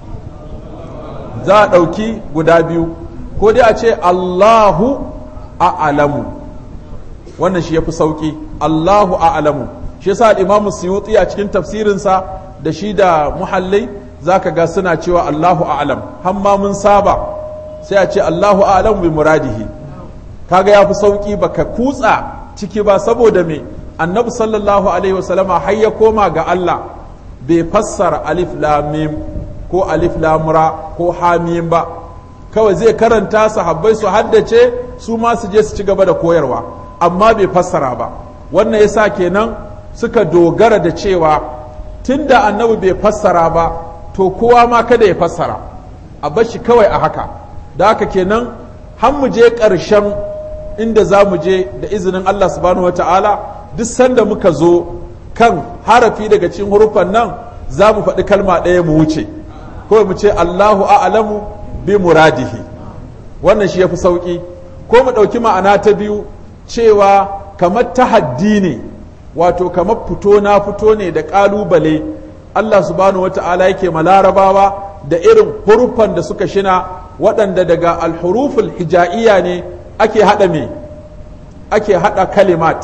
za a ɗauki guda biyu, ko dai a ce Allahu a'lamu, wannan shi yafi sauki, Allahu a'lamu. shi yasa al-Imam Suyuti a cikin tafsirinsa da shi da Muhalli zaka ga suna cewa Allahu a'lam, hamma mun saba sai a ce Allahu a'lamu bi muradihi, kaga yafi sauki baka kutsa ciki ba, saboda me Annabi sallallahu alaihi wasallama har ya koma ga Allah bai fassara alif lam mim ko alif lam ra ko hamim ba, kawai zai karanta sahabbai su haddace su ma su je su ci gaba da koyarwa amma bai fassara ba. Wannan yasa kenan suka dogara da cewa tunda annabi bai fassara ba to kowa ma kada ya fassara, a bar shi kawai a haka. Da haka kenan har mu je ƙarshen inda za mu je da izinin Allah subhanahu wata'ala, duk sanda muka zo kan harafi daga cikin hurufan nan za mu faɗi kalma ɗaya mu wuce, ko mu ce Allahu a'lamu bi muradihi, wannan shi yafi sauki. Ko mu ɗauki ma'ana ta biyu cewa kamar tahaddi ne, wato kamar fito na fito ne da ƙalubale Allah subhanahu wata'ala yake ma larabawa da irin hurufan da suka shina, waɗanda daga alhuruful hija'iyya ne ake haɗa me ake haɗa kalimat.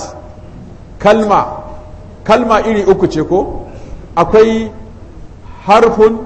Kalma iri uku ce ko? Akwai harfun,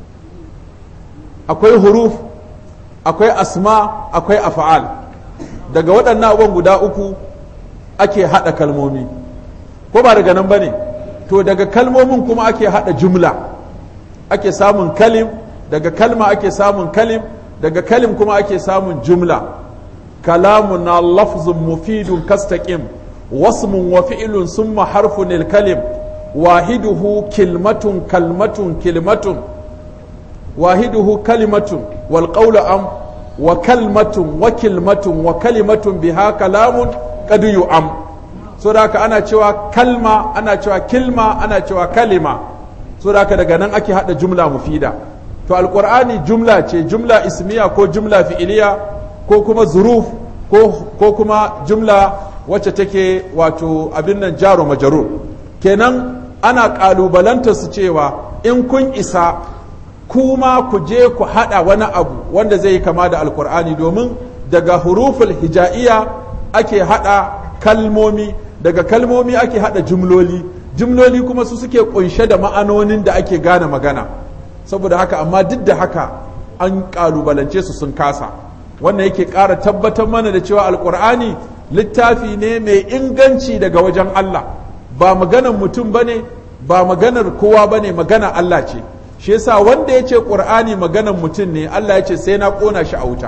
akwai huruf, akwai asma, akwai af'al. Daga waɗannan abubuwan guda uku ake haɗa kalmomi, ko ba daga nan ba ne? To daga kalmomin kuma ake haɗa jumla, ake samun kalim, daga kalma ake samun kalim, daga kalim kuma ake samun jumla. Kalamun na lafzun mufidun kastaqim wasmun wa fi'lun summa harfun kalim wahiduhu kilmatun kalmatun kilmatun wahiduhu kalimatun wal qawlu am wa kalmatun wa kilmatun wa kalimatun biha kalamun qad yu'am. So da haka ana cewa kalma, ana cewa kilma, ana cewa kalima. So da haka daga nan ake hada jumla mufida. To alqur'ani jumla ce, jumla ismiya ko jumla fi'iliya ko kuma zuruf ko kuma jumla wacce take wato abin nan jaro majarur. Kenan ana kalubalanta su cewa in kun isa kuma ku je ku hada wani abu wanda zai yi kama da alqur'ani, domin daga huruful hija'iyya ake hada kalmomi, daga kalmomi ake hada jumloli kuma su suke kunshe da ma'anonin da ake gane magana. Saboda haka amma duk da haka an kalubalance su sun kasa. Wannan yake ƙara tabbatar mana da cewa alƙur'ani littafi ne mai inganci daga wajen Allah, ba maganar mutum bane, ba maganar kowa bane, magana Allah ce. Shi yasa wanda ya ce ƙur'ani maganar mutum ne, Allah ya ce sai na ƙona shi a wuta.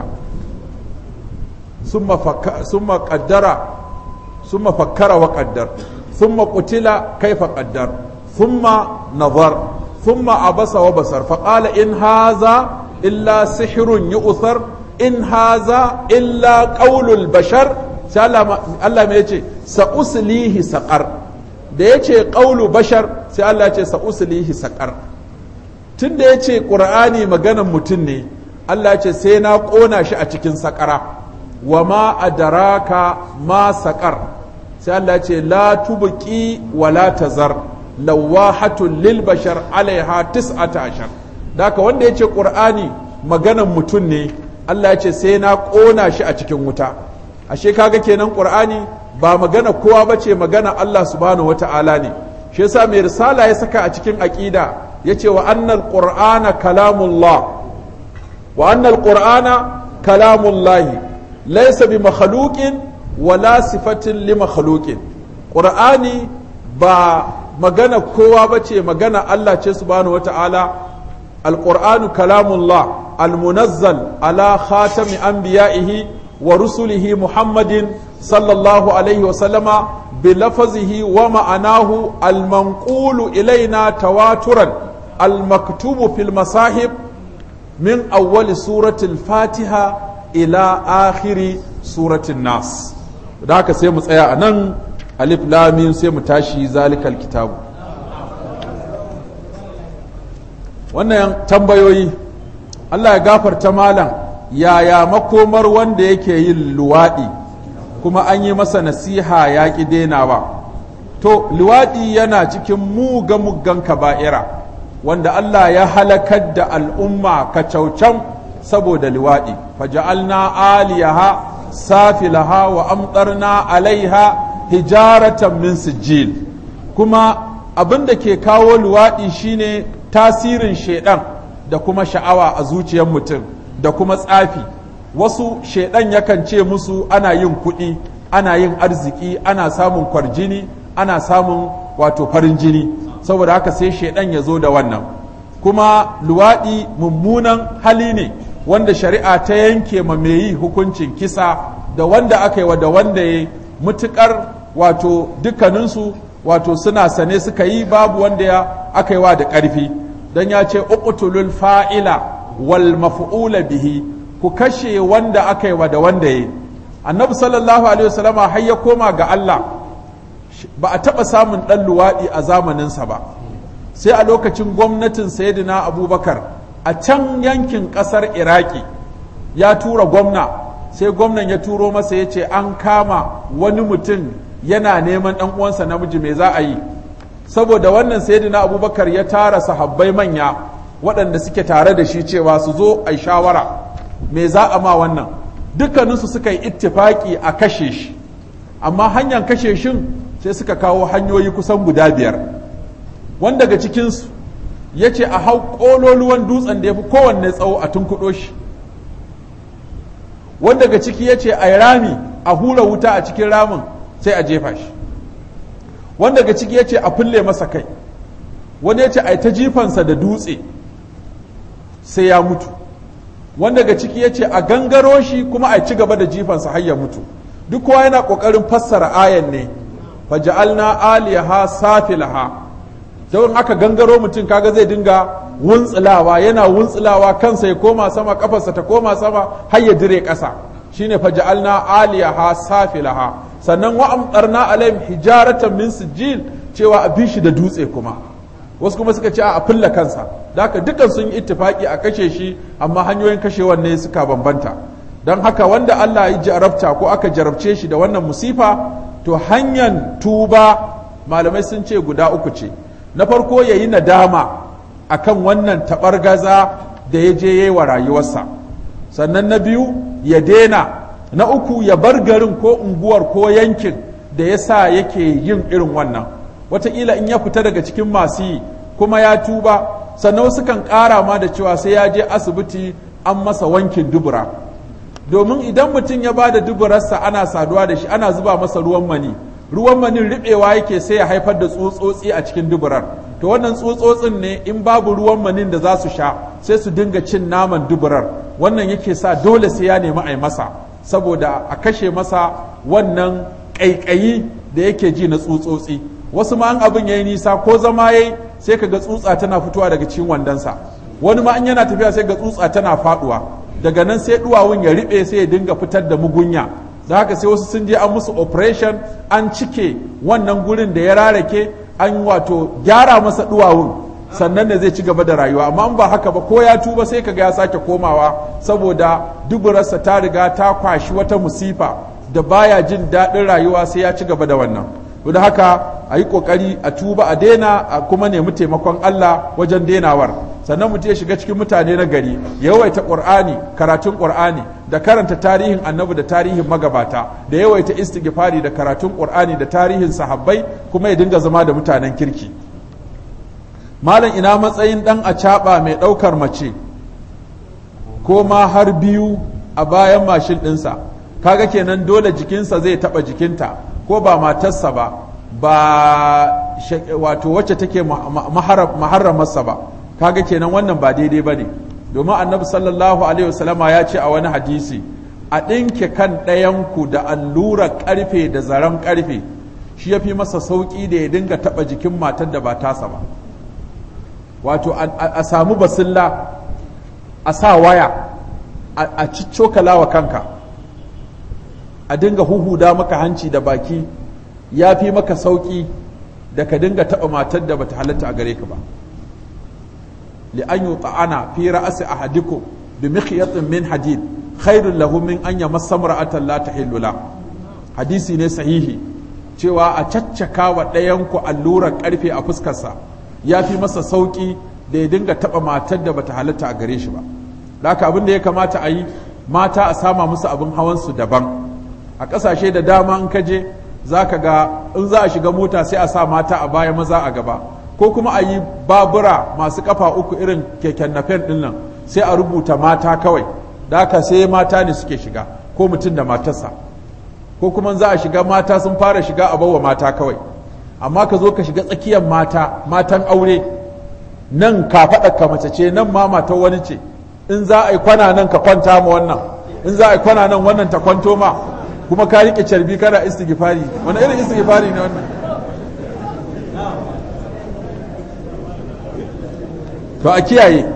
summa fakkara wa qaddar thumma qutila kaifa qaddar thumma nazar thumma abasa wa basar faqala in haza illa sihrun yu'thar in haza illa qaulul bashar. sai Allah mai yace sa'uslihi saqar, da yace qaulu bashar sai Allah yace sa'uslihi saqar. tunda yace qur'ani maganan mutum ne, Allah yace sai na kona shi a cikin saqara. wa ma adraka ma saqar, sai Allah yace la tubqi wa la tazar lawahatun lil bashar alaiha 19. daka wanda yace qur'ani maganan mutum ne, Allah ya ce sai na ƙona shi a cikin wuta. Ashe kaga kenan ƙur'ani ba magana kowa ba ce, magana Allah subhanahu wata'ala ne. Shi yasa mai risala ya saka a cikin aƙida ya ce wa annal ƙur'ana kalamullah, wa annal ƙur'ana kalamullahi laisa bi makhluqin wala sifatin li makhluqin. Ƙur'ani ba magana kowa ba ce, magana Allah ce subhanahu wata'ala. القرآن كلام الله المنزل على خاتم أنبيائه ورسله محمد صلى الله عليه وسلم بلفظه ومعناه المنقول إلينا تواترا المكتوب في المصاحف من أول سورة الفاتحة إلى آخر سورة الناس. ذاك سيمس أنن ألف لام سيمتاشي ذلك الكتاب. wannan tambayoyi, Allah ya gafarta malam, yaya makomar wanda yake yin luwaɗi kuma an yi masa nasiha ya ƙi denawa? To luwaɗi yana cikin muggan kaba'ira wanda Allah ya halakar da al'umma kacaucan saboda luwaɗi. faja'alna aliyaha safilaha wa amtarna alaiha hijaratan min sijil. kuma abin da ke kawo luwaɗi shine tasirin shaidan da kuma sha'awa a zuciyar mutum da kuma tsafi. Wasu shaidan yakan ce musu ana yin kuɗi, ana yin arziki, ana samun kwarjini, ana samun wato farin jini, saboda haka sai shaidan ya zo da wannan. Kuma luwaɗi mummunan hali ne wanda shari'a ta yanke ma mai yi hukuncin kisa da wanda aka yi wa da wanda ya mutukar wato dukkaninsu wato suna sane suka yi babu wanda ya aka yi wa da ƙarfi don ya ce uqtulul fa'ila wal maf'ula bihi ku kashe wanda aka yi wa da wanda ya annabi sallallahu alaihi wasallama har ya koma ga Allah ba a taɓa samun ɗan luwaɗi a zamaninsa ba sai a lokacin gwamnatin sayyidina abubakar a can yankin ƙasar iraki ya tura gwamna sai gwamnan ya turo masa ya ce an kama wani mutum yana neman ɗan uwansa namiji me za a yi saboda wannan sayyidina abubakar ya tara sahabbai manya waɗanda suke tare da shi cewa su zo a shawara me za a ma wannan dukkaninsu suka yi ittifaki a kashe shi amma hanyar kashe shin sai suka kawo hanyoyi kusan guda 5 wanda daga cikinsu ya ce a hau ƙololuwan dutsen da ya fi kowanne tsawo a tunkuɗo shi wanda daga ciki ya ce a yi rami a hura wuta a cikin ramin sai a jefa shi wanda daga ciki ya ce a fulle masa kai wani ya ce a yi ta jifansa da dutse sai ya mutu wanda daga ciki ya ce a gangaro shi kuma a ci gaba da jifansa har ya mutu duk kowa yana ƙoƙarin fassara ayan ne faja'alna aliyaha safilaha don aka gangaro mutum kaga zai dinga wuntsulawa yana wuntsulawa kansa ya koma sama kafarsa ta koma sama har ya dire ƙasa shine faja'alna aliyaha safilaha sannan wa amtarna alaihim hijaratan min sijil cewa a bishi da dutse kuma wasu kuma suka ce a fulla kansa da haka dukan sun yi ittifaki a kashe shi amma hanyoyin kashewan ne suka bambanta don haka wanda Allah ya jarabta ko aka jarabce shi da wannan musifa to hanyar tuba malamai sun ce guda 3 ce na farko ya yi nadama akan wannan taɓargaza da ya je yi wa rayuwarsa sannan na biyu ya dena na uku ya bar garin ko unguwar ko yankin da ya sa yake yin irin wannan wataƙila in ya fita daga cikin masu yi kuma ya tuba sannan wasu kan ƙara ma da cewa sai ya je asibiti an masa wankin dubura domin idan mutum ya ba da duburarsa ana saduwa da shi ana zuba masa ruwan manin riɓewa yake sai ya haifar da tsutsotsi a cikin duburar to wannan tsutsotsin ne in babu ruwan manin da za su sha sai su dinga cin naman duburar wannan yake sa dole sai ya nemi a yi masa saboda a kashe masa wannan ƙaiƙayi da yake ji na tsutsotsi wasu ma an abin ya yi nisa ko zama ya yi sai ka ga tsutsa tana fitowa daga cikin wandonsa wani ma an yana tafiya sai ga tsutsa tana faɗuwa daga nan sai duwawun ya riɓe sai ya dinga fitar da mugunya da haka sai wasu sun je an musu operation an cike wannan gurin da ya rarake an wato gyara masa duwawun sannan da zai ci gaba da rayuwa amma in ba haka ba ko ya tuba sai kaga ya sake komawa saboda duburarsa ta riga ta kwashi wata musifa da baya jin daɗin rayuwa sai ya ci gaba da wannan da haka a yi ƙoƙari a tuba a daina a kuma nemi taimakon Allah wajen denawar sannan mutum ya shiga cikin mutane na gari ya yawaita ƙur'ani karatun ƙur'ani da karanta tarihin annabi da tarihin magabata da yawaita istighfari da karatun ƙur'ani da tarihin sahabbai kuma ya dinga zama da mutanen kirki malam ina matsayin ɗan acaɓa mai ɗaukar mace ko ma har biyu a bayan mashin ɗinsa kaga kenan dole jikinsa zai taɓa jikinta ko ba matarsa ba wato wacce take maharramarsa ba kaga kenan wannan ba daidai ba ne domin annabi sallallahu alaihi wasallama ya ce a wani hadisi a ɗinke kan ɗayanku da allurar ƙarfe da zaren ƙarfe shi ya fi masa sauƙi da ya dinga taɓa jikin matar da ba tasa ba wato a samu basilla a sa waya a ciccokala wa kanka a dinga huhuda maka hanci da baki ya fi maka sauƙi da ka dinga taɓa matar da bata halatta a gare ka ba li'an yi ta'ana fi ra'asi ahadikum bi mikhyatin min hadid khairun lahu min an yamassa mar'atan la tahillu la hadisi ne sahihi cewa a caccaka wa ɗayanku allurar ƙarfe a fuskarsa ya fi masa sauƙi da ya dinga taɓa matar da bata halatta a gare shi ba da haka abin da ya kamata a yi mata a sama musu abin hawansu daban a ƙasashe da dama in ka je za ka ga in za a shiga mota sai a sa mata a baya maza a gaba ko kuma a yi babura masu kafa uku irin keken nafen ɗin nan sai a rubuta mata kawai da haka sai mata ne suke shiga ko mutum da matarsa ko kuma za a shiga mata sun fara shiga a bawa mata kawai amma ka zo ka shiga tsakiyar matan aure nan ka faɗa ka mace ce nan ma matar wani ce in za a yi kwana nan ka kwanta ma wannan, in za a yi kwana nan wannan ta kwanto ma, kuma ka rike carbi kana istighfari. Wani irin istighfari ne wannan? To a kiyaye.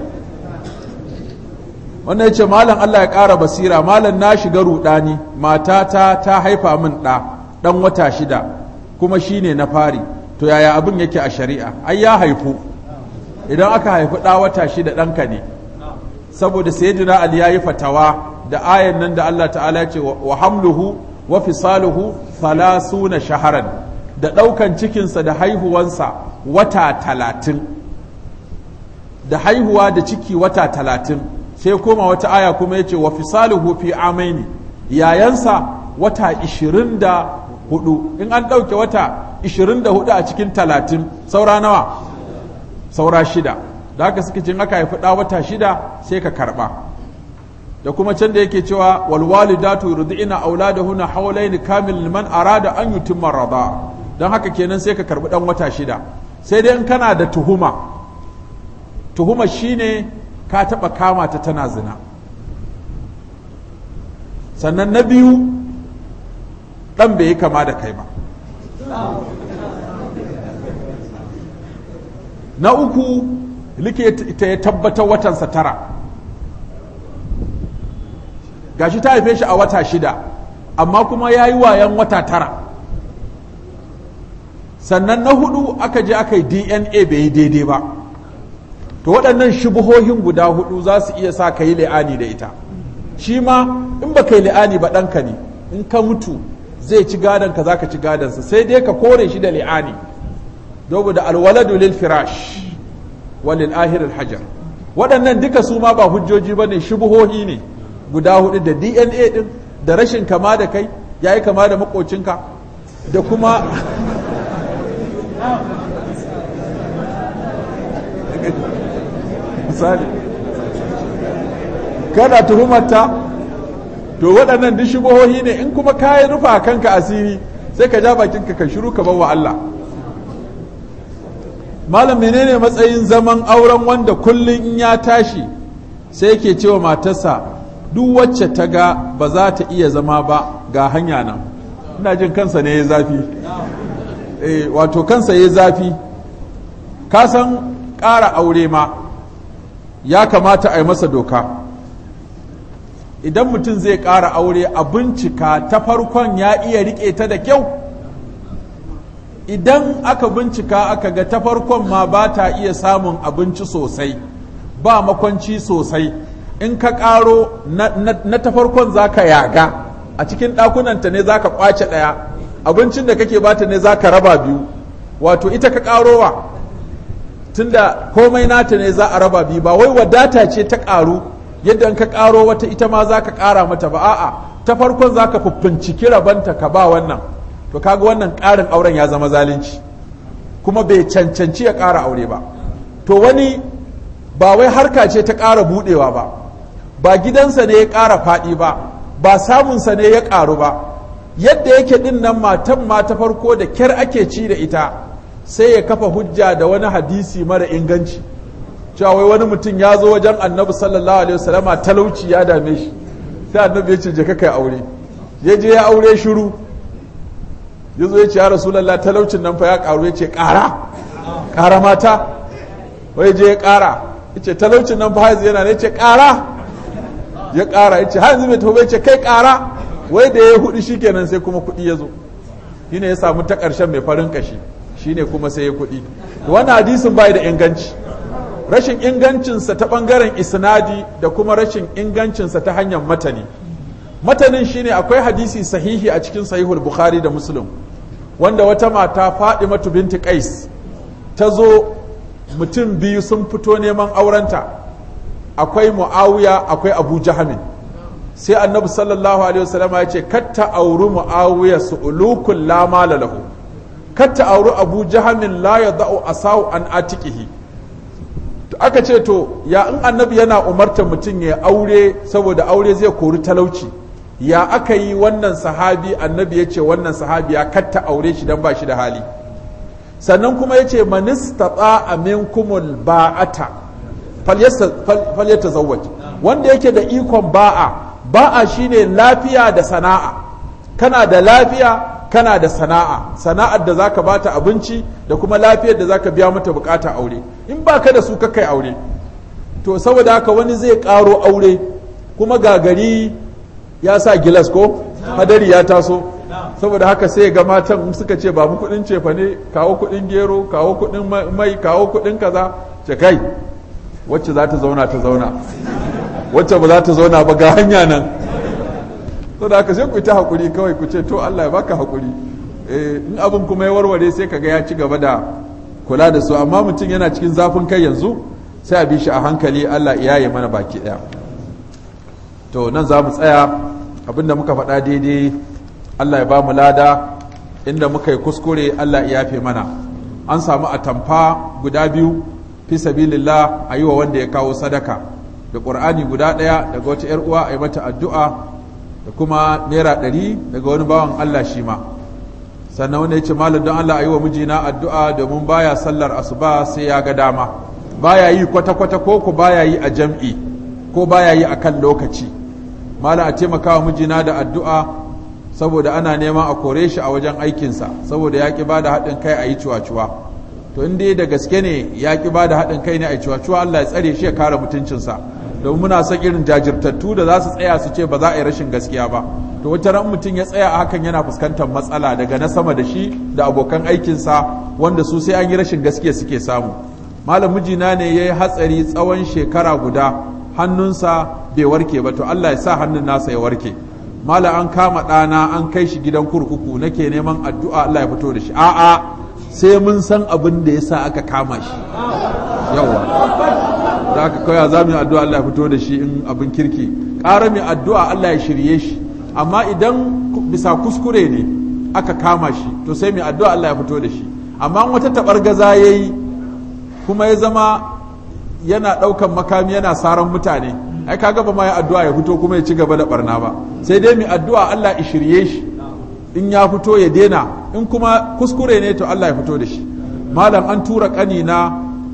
Wannan ya ce malam Allah ya ƙara basira, malam na shiga ruɗani, matata ta haifa min ɗan wata 6 kuma shi ne na fari, to yaya abin yake a shari'a? Ai ya haifu, idan aka haifi ɗa wata 6 ɗanka ne, saboda sayyidina Ali ya yi fatawa da ayan nan da Allah ta'ala ce wa hamluhu wa fisaluhu 30 shaharan, da ɗaukan cikinsa da haihuwansa wata 30, da haihuwa da ciki wata 30. Sai koma wata aya kuma yace wa fisaluhu fi amaini, yayansa wata 24. In an ɗauke wata 24 a cikin 30 saura nawa? Saura 6. Da haka suka ce aka haifi ɗa wata 6 sai ka karɓa. Da kuma can da yake cewa wal walidatu yurdi'na auladahunna hawlayn kamil liman arada an yutimma rada. Don haka kenan sai ka karɓi ɗan wata 6. Sai dai in kana da tuhuma shine ka taɓa kama ta tana zina. Sannan na biyu, ɗan bai yi kama da kai ba. Na uku, likita ya tabbatar watansa 9. Gashi ta haife shi a wata 6, amma kuma ya yi wayan wata 9. Sannan na hudu aka je aka yi DNA bai yi daidai ba. To waɗannan shubuhohin guda 4 za su iya sa ka yi li'ani da ita. Shi ma in ba ka yi li'ani ba ɗanka ne, in ka mutu zai ci gadonka za ka ci gadonsa, sai dai ka kore shi da li'ani. Dobu da alwaladu lil firash walil ahiril hajar. Waɗannan duka su ma ba hujjoji ba ne, shubuhohi ne guda 4, da DNA ɗin, da rashin kama da kai, ya yi kama da maƙocinka, da kuma misali kana tuhumarta, to waɗannan duk shubuhohi ne. In kuma ka yi rufa kanka asiri sai ka ja bakinka ka shiru ka bawa Allah. Malam menene matsayin zaman auren wanda kullum in ya tashi sai yake cewa matarsa duk wacce ta ga ba za ta iya zama ba ga hanya nan? Ina jin kansa ne ya zafi. Wato kansa ya zafi. Ka san ƙara aure ma ya kamata a yi masa doka. Idan mutum zai ƙara aure a bincika ta farkon ya iya riƙe ta da kyau. Idan aka bincika aka ga ta farkon ma ba ta iya samun abinci sosai, ba makwanci sosai, in ka ƙaro na ta farkon za ka yaga, a cikin ɗakunanta ne za ka ƙwace ɗaya, abincin da kake bata ne za ka raba biyu, wato ita ka ƙarowa, tunda komai nata ne za a raba biyu, ba wai wadata ce ta ƙaru yadda in ka ƙaro wata ita ma za ka ƙara mata ba, a'a ta farkon za ka fuffinciki rabanta ka ba wannan. To kaga wannan ƙarin auren ya zama zalunci, kuma bai cancanci ya ƙara aure ba. To wani ba wai harka ce ta ƙara buɗewa ba gidansa ne ya ƙara faɗi ba samunsa ne ya ƙaru ba, yadda yake ɗin nan matan ma ta farko da kyar ake ci da ita, sai ya kafa hujja da wani hadisi mara inganci cewa wai wani mutum ya zo wajen annabi sallallahu alaihi wasallama talauci ya dame shi, sai annabi ya ce je ka kai aure, ya je ya aure shiru, ya zo ya ce ya rasulallah talaucin nan fa ya karu, ya ce ƙara mata, wai je ya ƙara, ya ce talaucin nan fa haizu yana ne, ya ce ƙara, ya ƙara, ya ce haizu mai taube, ya ce kai ƙara, wai da ya hudu shi kenan sai kuma kuɗi ya zo, shi ne ya samu ta ƙarshen mai farin kashi, shi ne kuma sai ya kuɗi. Wannan hadisin bai da inganci, rashin ingancinsa ta ɓangaren isnadi da kuma rashin ingancinsa ta hanyar matani. Matanin shine akwai hadisi sahihi a cikin sahihul Bukhari da Muslim, wanda wata mata Fadimatu binti Qais ta zo, mutum biyu sun fito neman aurenta, akwai Muawiya akwai Abu Jahamin. Sai Annabi sallallahu alaihi wasallam ya ce katta auru Muawiya su'ulukul la mala lahu, katta auru Abu Jahamin la yadau asau an atiqihi. Aka ce to ya in Annabi yana umartar mutum ya aure saboda aure zai kori talauci, ya aka yi wannan sahabi Annabi ya ce wannan sahabi ya katta aure shi dan ba shi da hali? Sannan kuma ya ce manistata minkumul ba'ata falyatazawwaj. Wanda yake da ikon ba'a shine lafiya da sana'a. Kana da lafiya kana da sana'ar da zaka bata abinci da kuma lafiyar da zaka biya mata bukata aure. In baka da su kai aure. To saboda haka wani zai karo aure kuma gagari ya sa gilas ko hadari ya taso, saboda haka sai ga matan suka ce babu kudin cefa ne, kawo kudin gero, kawo kudin mai, kawo kudin kaza, ce kai wacce za ta zauna ta zauna, wacce ba za ta zauna ba ga hanya nan. Saboda haka sai ku yi ta hakuri kawai ku ce to Allah ya baka hakuri. In abin kuma ya warware sai kaga ya ci gaba da kula da su, amma mutum yana cikin zafin kai yanzu sai a bi shi a hankali. Allah ya yi mana baki daya. To nan za mu tsaya, abinda muka faɗa daidai Allah ya ba mu lada, inda muka yi kuskure Allah ya yafe mana. An samu atamfa guda biyu fi sabilillah a yi wa wanda ya kawo sadaka, da ƙur'ani guda ɗaya daga wata 'yar uwa a yi mata addu'a, da kuma naira 100 daga wani bawan Allah shi ma. Sannan wanda ya ce malam don Allah a yi wa mijina addu'a domin baya sallar asuba sai ya ga dama, baya yi kwata-kwata ko baya yi a jam'i ko baya yi a kan lokaci. Malam a taimaka wa mijina da addu'a saboda ana neman a kore shi a wajen aikinsa saboda ya ƙi ba da haɗin kai a yi cuwa-cuwa. To in dai da gaske ne ya ƙi ba da haɗin kai ne a yi cuwa-cuwa, Allah ya tsare shi ya kare mutuncinsa, domin muna son irin jajirtattu da za su tsaya su ce ba za a yi rashin gaskiya ba. To wata ran mutum ya tsaya a hakan yana fuskantar matsala daga na sama da shi da abokan aikinsa, wanda su sai an yi rashin gaskiya suke samu. Malam mijina ne ya yi hatsari tsawon shekara guda, hannunsa bai warke ba, to Allah ya sa hannun nasa ya warke. Malam an kama ɗana an kai shi gidan kurkuku, nake neman addu'a Allah ya fito da shi. A'a, sai mun san abin da ya sa aka kama shi. Yawa da aka kawai za mu yi addu'a Allah ya fito da shi in abin kirki. Ƙara mai addu'a Allah ya shirye shi. Amma idan bisa kuskure ne aka kama shi, to sai mai addu'a Allah ya fito da shi. Amma wata taɓargaza ya yi kuma ya zama yana ɗaukan makami yana saran mutane, ai kaga ba ma ya addu'a ya fito kuma ya ci gaba da barna ba. Sai dai mai addu'a Allah ya shirye shi, in ya fito ya dena, in kuma kuskure ne to Allah ya fito da shi. Malam an tura ƙanina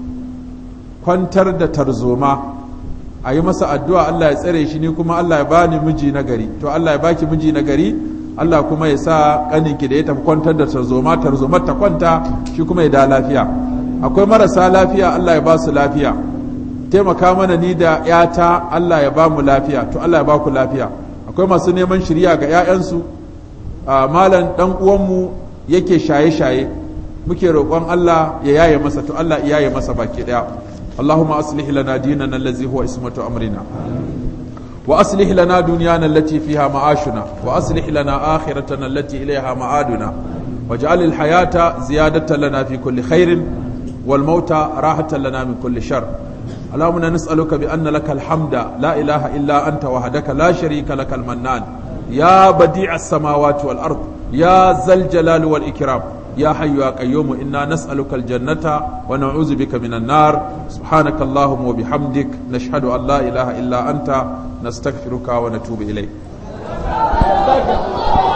kwantar da tarzoma, a yi masa addu'a Allah ya tsare shi, ni kuma Allah ya bani miji na gari. To Allah ya baki miji na gari, Allah kuma ya sa ƙaninki da ya tafi kwantar da tarzomar ta kwanta, shi kuma ya da lafiya. Akwai marasa lafiya, Allah ya ba su lafiya. Taimaka mana ni da ‘yata, Allah ya ba mu lafiya, to Allah ya ba ku lafiya. Akwai masu neman shirya ga ‘ya'yansu, malam ɗan uwanmu yake shaye-shaye, muke roƙon Allah ya yaye masa, to Allah ya yaye masa baki ɗaya. Allahumma aslih lana dinana allazi huwa ismatu amrina, wa aslih lana dunyana allati fiha ma'ashuna, wa aslih lana akhiratana allati ilayha ma'aduna, waj'al al-hayata ziyadatan lana fi kulli khairin wal mauta rahatan lana min kulli shar. اللهم نسألك بأن لك الحمد لا إله إلا أنت وحدك لا شريك لك المنان يا بديع السماوات والأرض يا ذا الجلال والإكرام يا حي يا قيوم إنا نسألك الجنة ونعوذ بك من النار سبحانك اللهم وبحمدك نشهد أن لا إله إلا أنت نستغفرك ونتوب إليك.